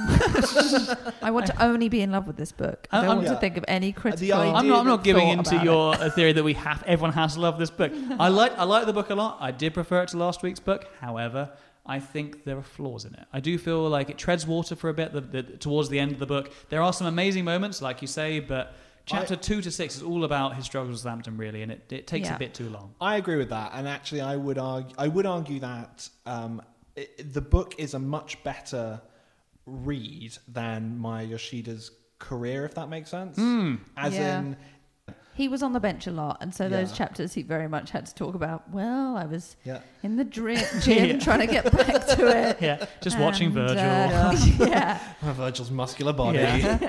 Speaker 3: I want to only be in love with this book. I
Speaker 1: I'm-
Speaker 3: don't want
Speaker 2: yeah.
Speaker 3: to think of any critical.
Speaker 2: idea
Speaker 1: I'm not. I'm not
Speaker 2: that
Speaker 1: giving
Speaker 3: thought
Speaker 1: into
Speaker 3: about
Speaker 1: your uh, theory that we have. Everyone has to love this book. I like. I like the book a lot. I did prefer it to last week's book. However, I think there are flaws in it. I do feel like it treads water for a bit. The, the, towards the end of the book, there are some amazing moments, like you say, but chapter
Speaker 2: I-
Speaker 1: two to six is all about his struggles with Southampton, really, and it, it takes
Speaker 3: Yeah.
Speaker 1: a bit too long.
Speaker 2: I agree with that, and actually, I would argue, I would argue that um, it, the book is a much better read than Maya Yoshida's career, if that makes sense. As
Speaker 3: Yeah.
Speaker 2: in,
Speaker 3: He was on the bench a lot, and so those
Speaker 2: Yeah.
Speaker 3: chapters he very much had to talk about. Well, I was
Speaker 2: yeah.
Speaker 3: in the dri- gym
Speaker 1: Yeah.
Speaker 3: trying to get back to it.
Speaker 1: Yeah, just watching
Speaker 3: And,
Speaker 1: Virgil.
Speaker 3: uh, yeah.
Speaker 2: Virgil's muscular body.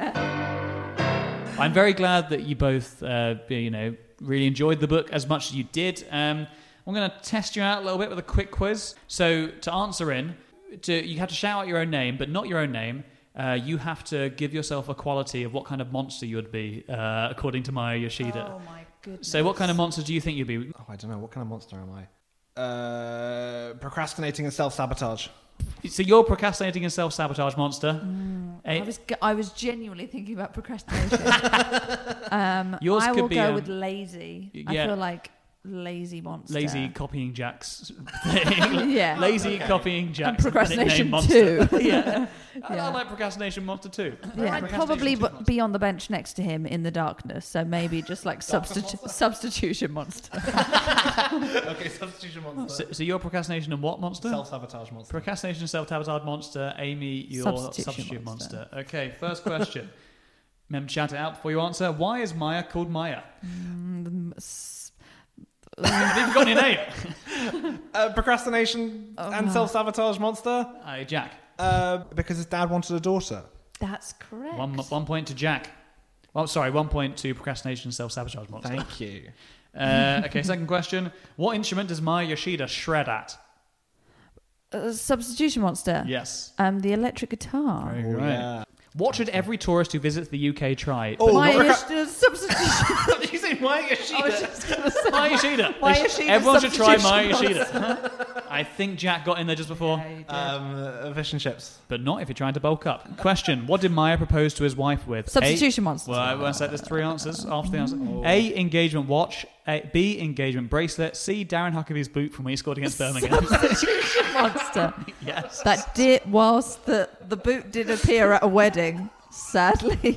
Speaker 1: Yeah. I'm very glad that you both, uh, you know, really enjoyed the book as much as you did. Um, I'm going to test you out a little bit with a quick quiz. So to answer in, to, you have to shout out your own name, but not your own name. Uh, you have to give yourself a quality of what kind of monster you would be, uh, according to Maya Yoshida.
Speaker 3: Oh my goodness.
Speaker 1: So what kind of monster do you think you'd be?
Speaker 2: Oh, I don't know. What kind of monster am I? Uh, procrastinating and self-sabotage.
Speaker 1: So you're procrastinating and self-sabotage monster.
Speaker 3: I
Speaker 1: Eh,
Speaker 3: was g- I was genuinely thinking about procrastination. um,
Speaker 1: Yours
Speaker 3: I
Speaker 1: could
Speaker 3: will
Speaker 1: be,
Speaker 3: go
Speaker 1: um,
Speaker 3: with lazy. I
Speaker 1: yeah.
Speaker 3: feel like lazy monster.
Speaker 1: lazy copying Jack's thing.
Speaker 3: Yeah.
Speaker 1: Lazy
Speaker 2: Okay.
Speaker 1: copying
Speaker 3: And
Speaker 1: Jack's
Speaker 3: procrastination
Speaker 1: nickname monster.
Speaker 3: too.
Speaker 1: yeah. I, I
Speaker 3: Yeah.
Speaker 1: like procrastination monster too.
Speaker 3: Yeah, I'd
Speaker 1: Procrastination
Speaker 3: probably
Speaker 1: too
Speaker 3: b-
Speaker 1: monster.
Speaker 3: be on the bench next to him in the darkness. So maybe just like substitu- substitution monster.
Speaker 2: Okay, substitution monster.
Speaker 1: So, so you're procrastination and what monster?
Speaker 2: Self-sabotage monster.
Speaker 1: Procrastination, self-sabotage monster. Amy, your
Speaker 3: Substitution
Speaker 1: substitute,
Speaker 3: monster.
Speaker 1: monster. Okay, first question. Remember to shout it out before you answer. Why is Maya called Maya?
Speaker 3: Mm, s-
Speaker 1: Have you forgotten your name?
Speaker 2: Uh, procrastination
Speaker 3: Oh,
Speaker 2: and
Speaker 3: no.
Speaker 2: self-sabotage monster.
Speaker 1: Hi, Jack.
Speaker 2: Uh, because his dad wanted a daughter.
Speaker 3: That's correct.
Speaker 1: One, one point to Jack. Well, sorry, one point to procrastination and self-sabotage monster.
Speaker 2: Thank you.
Speaker 1: Uh, okay, second question. What instrument does Maya Yoshida shred at?
Speaker 3: Uh, substitution monster.
Speaker 1: Yes.
Speaker 3: Um, the electric guitar.
Speaker 1: Very
Speaker 2: Oh,
Speaker 1: right.
Speaker 2: yeah.
Speaker 1: What should every tourist who visits the U K try?
Speaker 2: Oh,
Speaker 3: My
Speaker 2: proca-
Speaker 3: Yoshida substitution.
Speaker 2: Did you say Maya Yoshida?
Speaker 1: Maya Yoshida.
Speaker 3: Maya
Speaker 1: They sh-
Speaker 3: Yoshida
Speaker 1: Everyone should try Maya
Speaker 3: substitution
Speaker 1: Yoshida. I think Jack got in there just before.
Speaker 3: Yeah, you did.
Speaker 2: Um, uh, fish and chips.
Speaker 1: But not if you're trying to bulk up. Question: what did Maya propose to his wife with?
Speaker 3: Substitution
Speaker 1: A,
Speaker 3: monster.
Speaker 1: Well, I won't say there's three answers after the answer. A, engagement watch. A, B, engagement bracelet. C, Darren Huckabee's boot from when he scored against Birmingham.
Speaker 3: Substitution monster.
Speaker 1: Yes.
Speaker 3: That did, whilst the, the boot did appear at a wedding, sadly,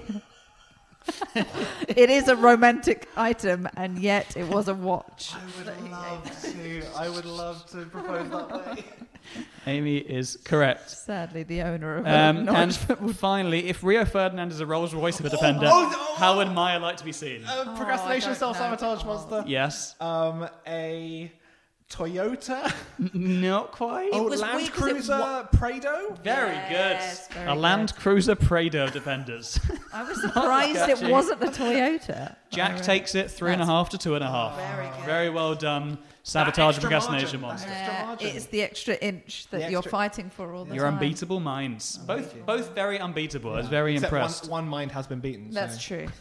Speaker 3: it is a romantic item, and yet it was a watch.
Speaker 2: I would love to. I would love to propose that way.
Speaker 1: Amy is correct.
Speaker 3: Sadly, the owner of
Speaker 1: Um,
Speaker 3: a
Speaker 1: and
Speaker 3: Norwich football.
Speaker 1: finally, if Rio Ferdinand is a Rolls Royce of a defender,
Speaker 2: oh, oh,
Speaker 1: how would Maya like to be seen?
Speaker 2: Um, procrastination,
Speaker 3: I don't know.
Speaker 2: self-sabotage monster.
Speaker 1: Yes.
Speaker 2: Um, a Toyota.
Speaker 1: Not quite.
Speaker 2: Oh,
Speaker 3: was
Speaker 2: Land
Speaker 3: weird 'cause it
Speaker 2: Cruiser
Speaker 3: wa-
Speaker 2: Prado.
Speaker 1: Very
Speaker 3: Yes,
Speaker 1: good.
Speaker 3: very
Speaker 1: a Land
Speaker 3: good.
Speaker 1: Cruiser Prado defenders.
Speaker 3: I was surprised it
Speaker 1: Catchy.
Speaker 3: wasn't the Toyota.
Speaker 1: Jack takes it three and a
Speaker 3: That's
Speaker 1: half to two and a half.
Speaker 3: Very good.
Speaker 1: Very well done. Sabotage and
Speaker 2: extra
Speaker 1: procrastination
Speaker 2: margin,
Speaker 1: monster.
Speaker 2: that extra
Speaker 3: Uh,
Speaker 2: margin.
Speaker 3: it's the extra inch that
Speaker 2: The
Speaker 3: you're
Speaker 2: extra-
Speaker 3: fighting for all the
Speaker 1: Your
Speaker 3: time.
Speaker 1: unbeatable minds. Both both very unbeatable. I was very
Speaker 2: Except
Speaker 1: impressed.
Speaker 2: One, one mind has been beaten.
Speaker 3: That's
Speaker 2: so.
Speaker 3: true.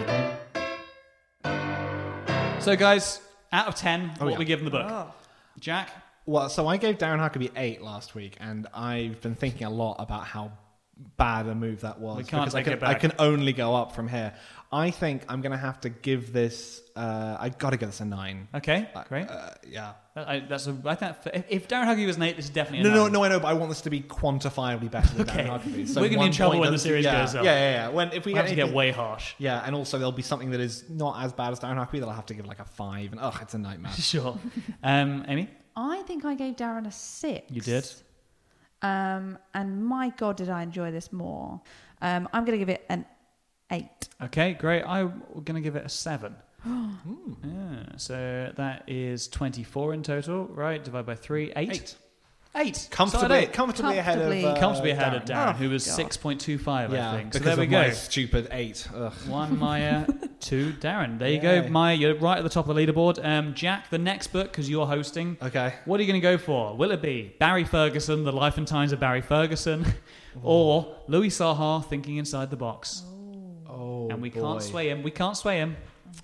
Speaker 1: So, guys, out of ten,
Speaker 2: Oh,
Speaker 1: what
Speaker 2: yeah.
Speaker 1: we give them the book?
Speaker 3: Oh.
Speaker 1: Jack?
Speaker 2: Well, so I gave Darren Huckabee eight last week, and I've been thinking a lot about how bad a move that was.
Speaker 1: We can't
Speaker 2: because I
Speaker 1: take
Speaker 2: can,
Speaker 1: it back.
Speaker 2: I can only go up from here. I think I'm going to have to give this. Uh, I got to give this a nine.
Speaker 1: Okay,
Speaker 2: Uh,
Speaker 1: great.
Speaker 2: Uh, yeah.
Speaker 1: That- I, that's a, I think if, if Darren Huckabee was an eight, this is definitely a
Speaker 2: No, no,
Speaker 1: nine.
Speaker 2: no. I know, but I want this to be quantifiably better than
Speaker 1: Okay.
Speaker 2: Darren Huckabee.
Speaker 1: We're gonna be in
Speaker 2: one
Speaker 1: trouble
Speaker 2: point
Speaker 1: when the
Speaker 2: doesn't-
Speaker 1: series
Speaker 2: yeah,
Speaker 1: goes up.
Speaker 2: Yeah, yeah, yeah. When if we,
Speaker 1: We
Speaker 2: get
Speaker 1: have to get
Speaker 2: anything-
Speaker 1: way harsh.
Speaker 2: Yeah, and also there'll be something that is not as bad as Darren Huckabee that I'll have to give like a five, and ugh, it's a nightmare.
Speaker 1: Sure. Um, Amy?
Speaker 3: I think I gave Darren a six.
Speaker 1: You did?
Speaker 3: Um, and my God, did I enjoy this more. Um, I'm going to give it an eight.
Speaker 1: Okay, great. I'm going to give it a seven. Yeah, so that is twenty-four in total, right? Divided by three. Eight?
Speaker 2: Eight.
Speaker 1: Eight.
Speaker 2: Comfortably,
Speaker 1: Solid eight.
Speaker 2: comfortably ahead of
Speaker 3: Comfortably-
Speaker 2: uh,
Speaker 1: Comfortably ahead of Darren,
Speaker 3: Oh,
Speaker 1: who was
Speaker 3: God.
Speaker 1: six point two five,
Speaker 2: Yeah,
Speaker 1: I think. So
Speaker 2: because
Speaker 1: there we
Speaker 2: of
Speaker 1: go.
Speaker 2: my stupid eight. Ugh.
Speaker 1: One Maya, two Darren. There you
Speaker 2: Yay.
Speaker 1: go, Maya. You're right at the top of the leaderboard. Um, Jack, the next book, because you're hosting.
Speaker 2: Okay.
Speaker 1: What are you going to go for? Will it be Barry Ferguson, The Life and Times of Barry Ferguson, or Louis Saha, Thinking Inside the Box?
Speaker 2: Oh,
Speaker 1: and we
Speaker 2: boy.
Speaker 1: can't sway him. We can't sway him.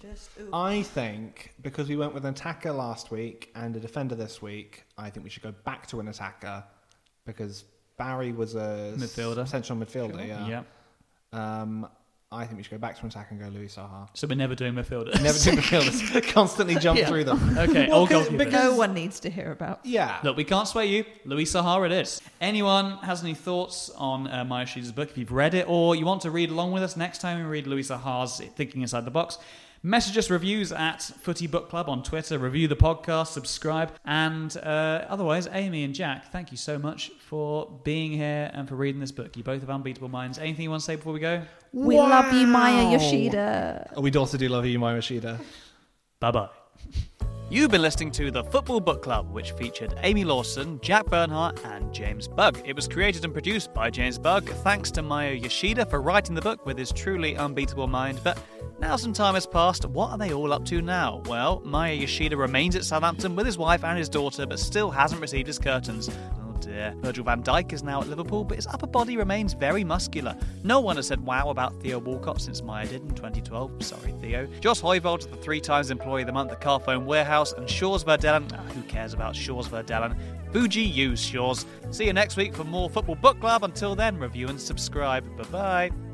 Speaker 2: I think because we went with an attacker last week and a defender this week, I think we should go back to an attacker because Barry was a
Speaker 1: Midfielder.
Speaker 2: central midfielder. Yeah.
Speaker 1: Yeah.
Speaker 2: Um, I think we should go back to an attacker and go Louis Saha.
Speaker 1: So we're never doing midfielders.
Speaker 2: Never do midfielders. Constantly jump
Speaker 1: Yeah.
Speaker 2: through them.
Speaker 1: Okay,
Speaker 2: Well,
Speaker 1: all
Speaker 2: because-
Speaker 1: goalkeepers.
Speaker 2: because-
Speaker 3: No one needs to hear about.
Speaker 2: Yeah.
Speaker 1: Look, we can't sway you. Louis Sahara it is. Anyone has any thoughts on uh, Maya Sheedy's book, if you've read it, or you want to read along with us next time we read Louis Sahara's Thinking Inside the Box, message us reviews at Footy Book Club on Twitter, review the podcast, subscribe, and uh, otherwise, Amy and Jack, thank you so much for being here and for reading this book. You both have unbeatable minds. Anything you want to say before we go?
Speaker 3: We love you, Maya
Speaker 2: Wow.
Speaker 3: Yoshida.
Speaker 2: Oh, we also do love you, Maya Yoshida.
Speaker 1: Bye-bye. You've been listening to the Football Book Club, which featured Amy Lawson, Jack Bernhardt, and James Bugg. It was created and produced by James Bugg. Thanks to Maya Yoshida for writing the book with his truly unbeatable mind. But now some time has passed, what are they all up to now? Well, Maya Yoshida remains at Southampton with his wife and his daughter, but still hasn't received his curtains. Oh dear. Virgil van Dijk is now at Liverpool, but his upper body remains very muscular. No one has said wow about Theo Walcott since Maya did in twenty twelve. Sorry, Theo. Joss Hooivold is the three times Employee of the Month at Carphone Warehouse, and Shaw's Verdellen. Ah, who cares about Shaw's Verdellen? Fuji use Shaw's. See you next week for more Football Book Club. Until then, review and subscribe. Bye bye.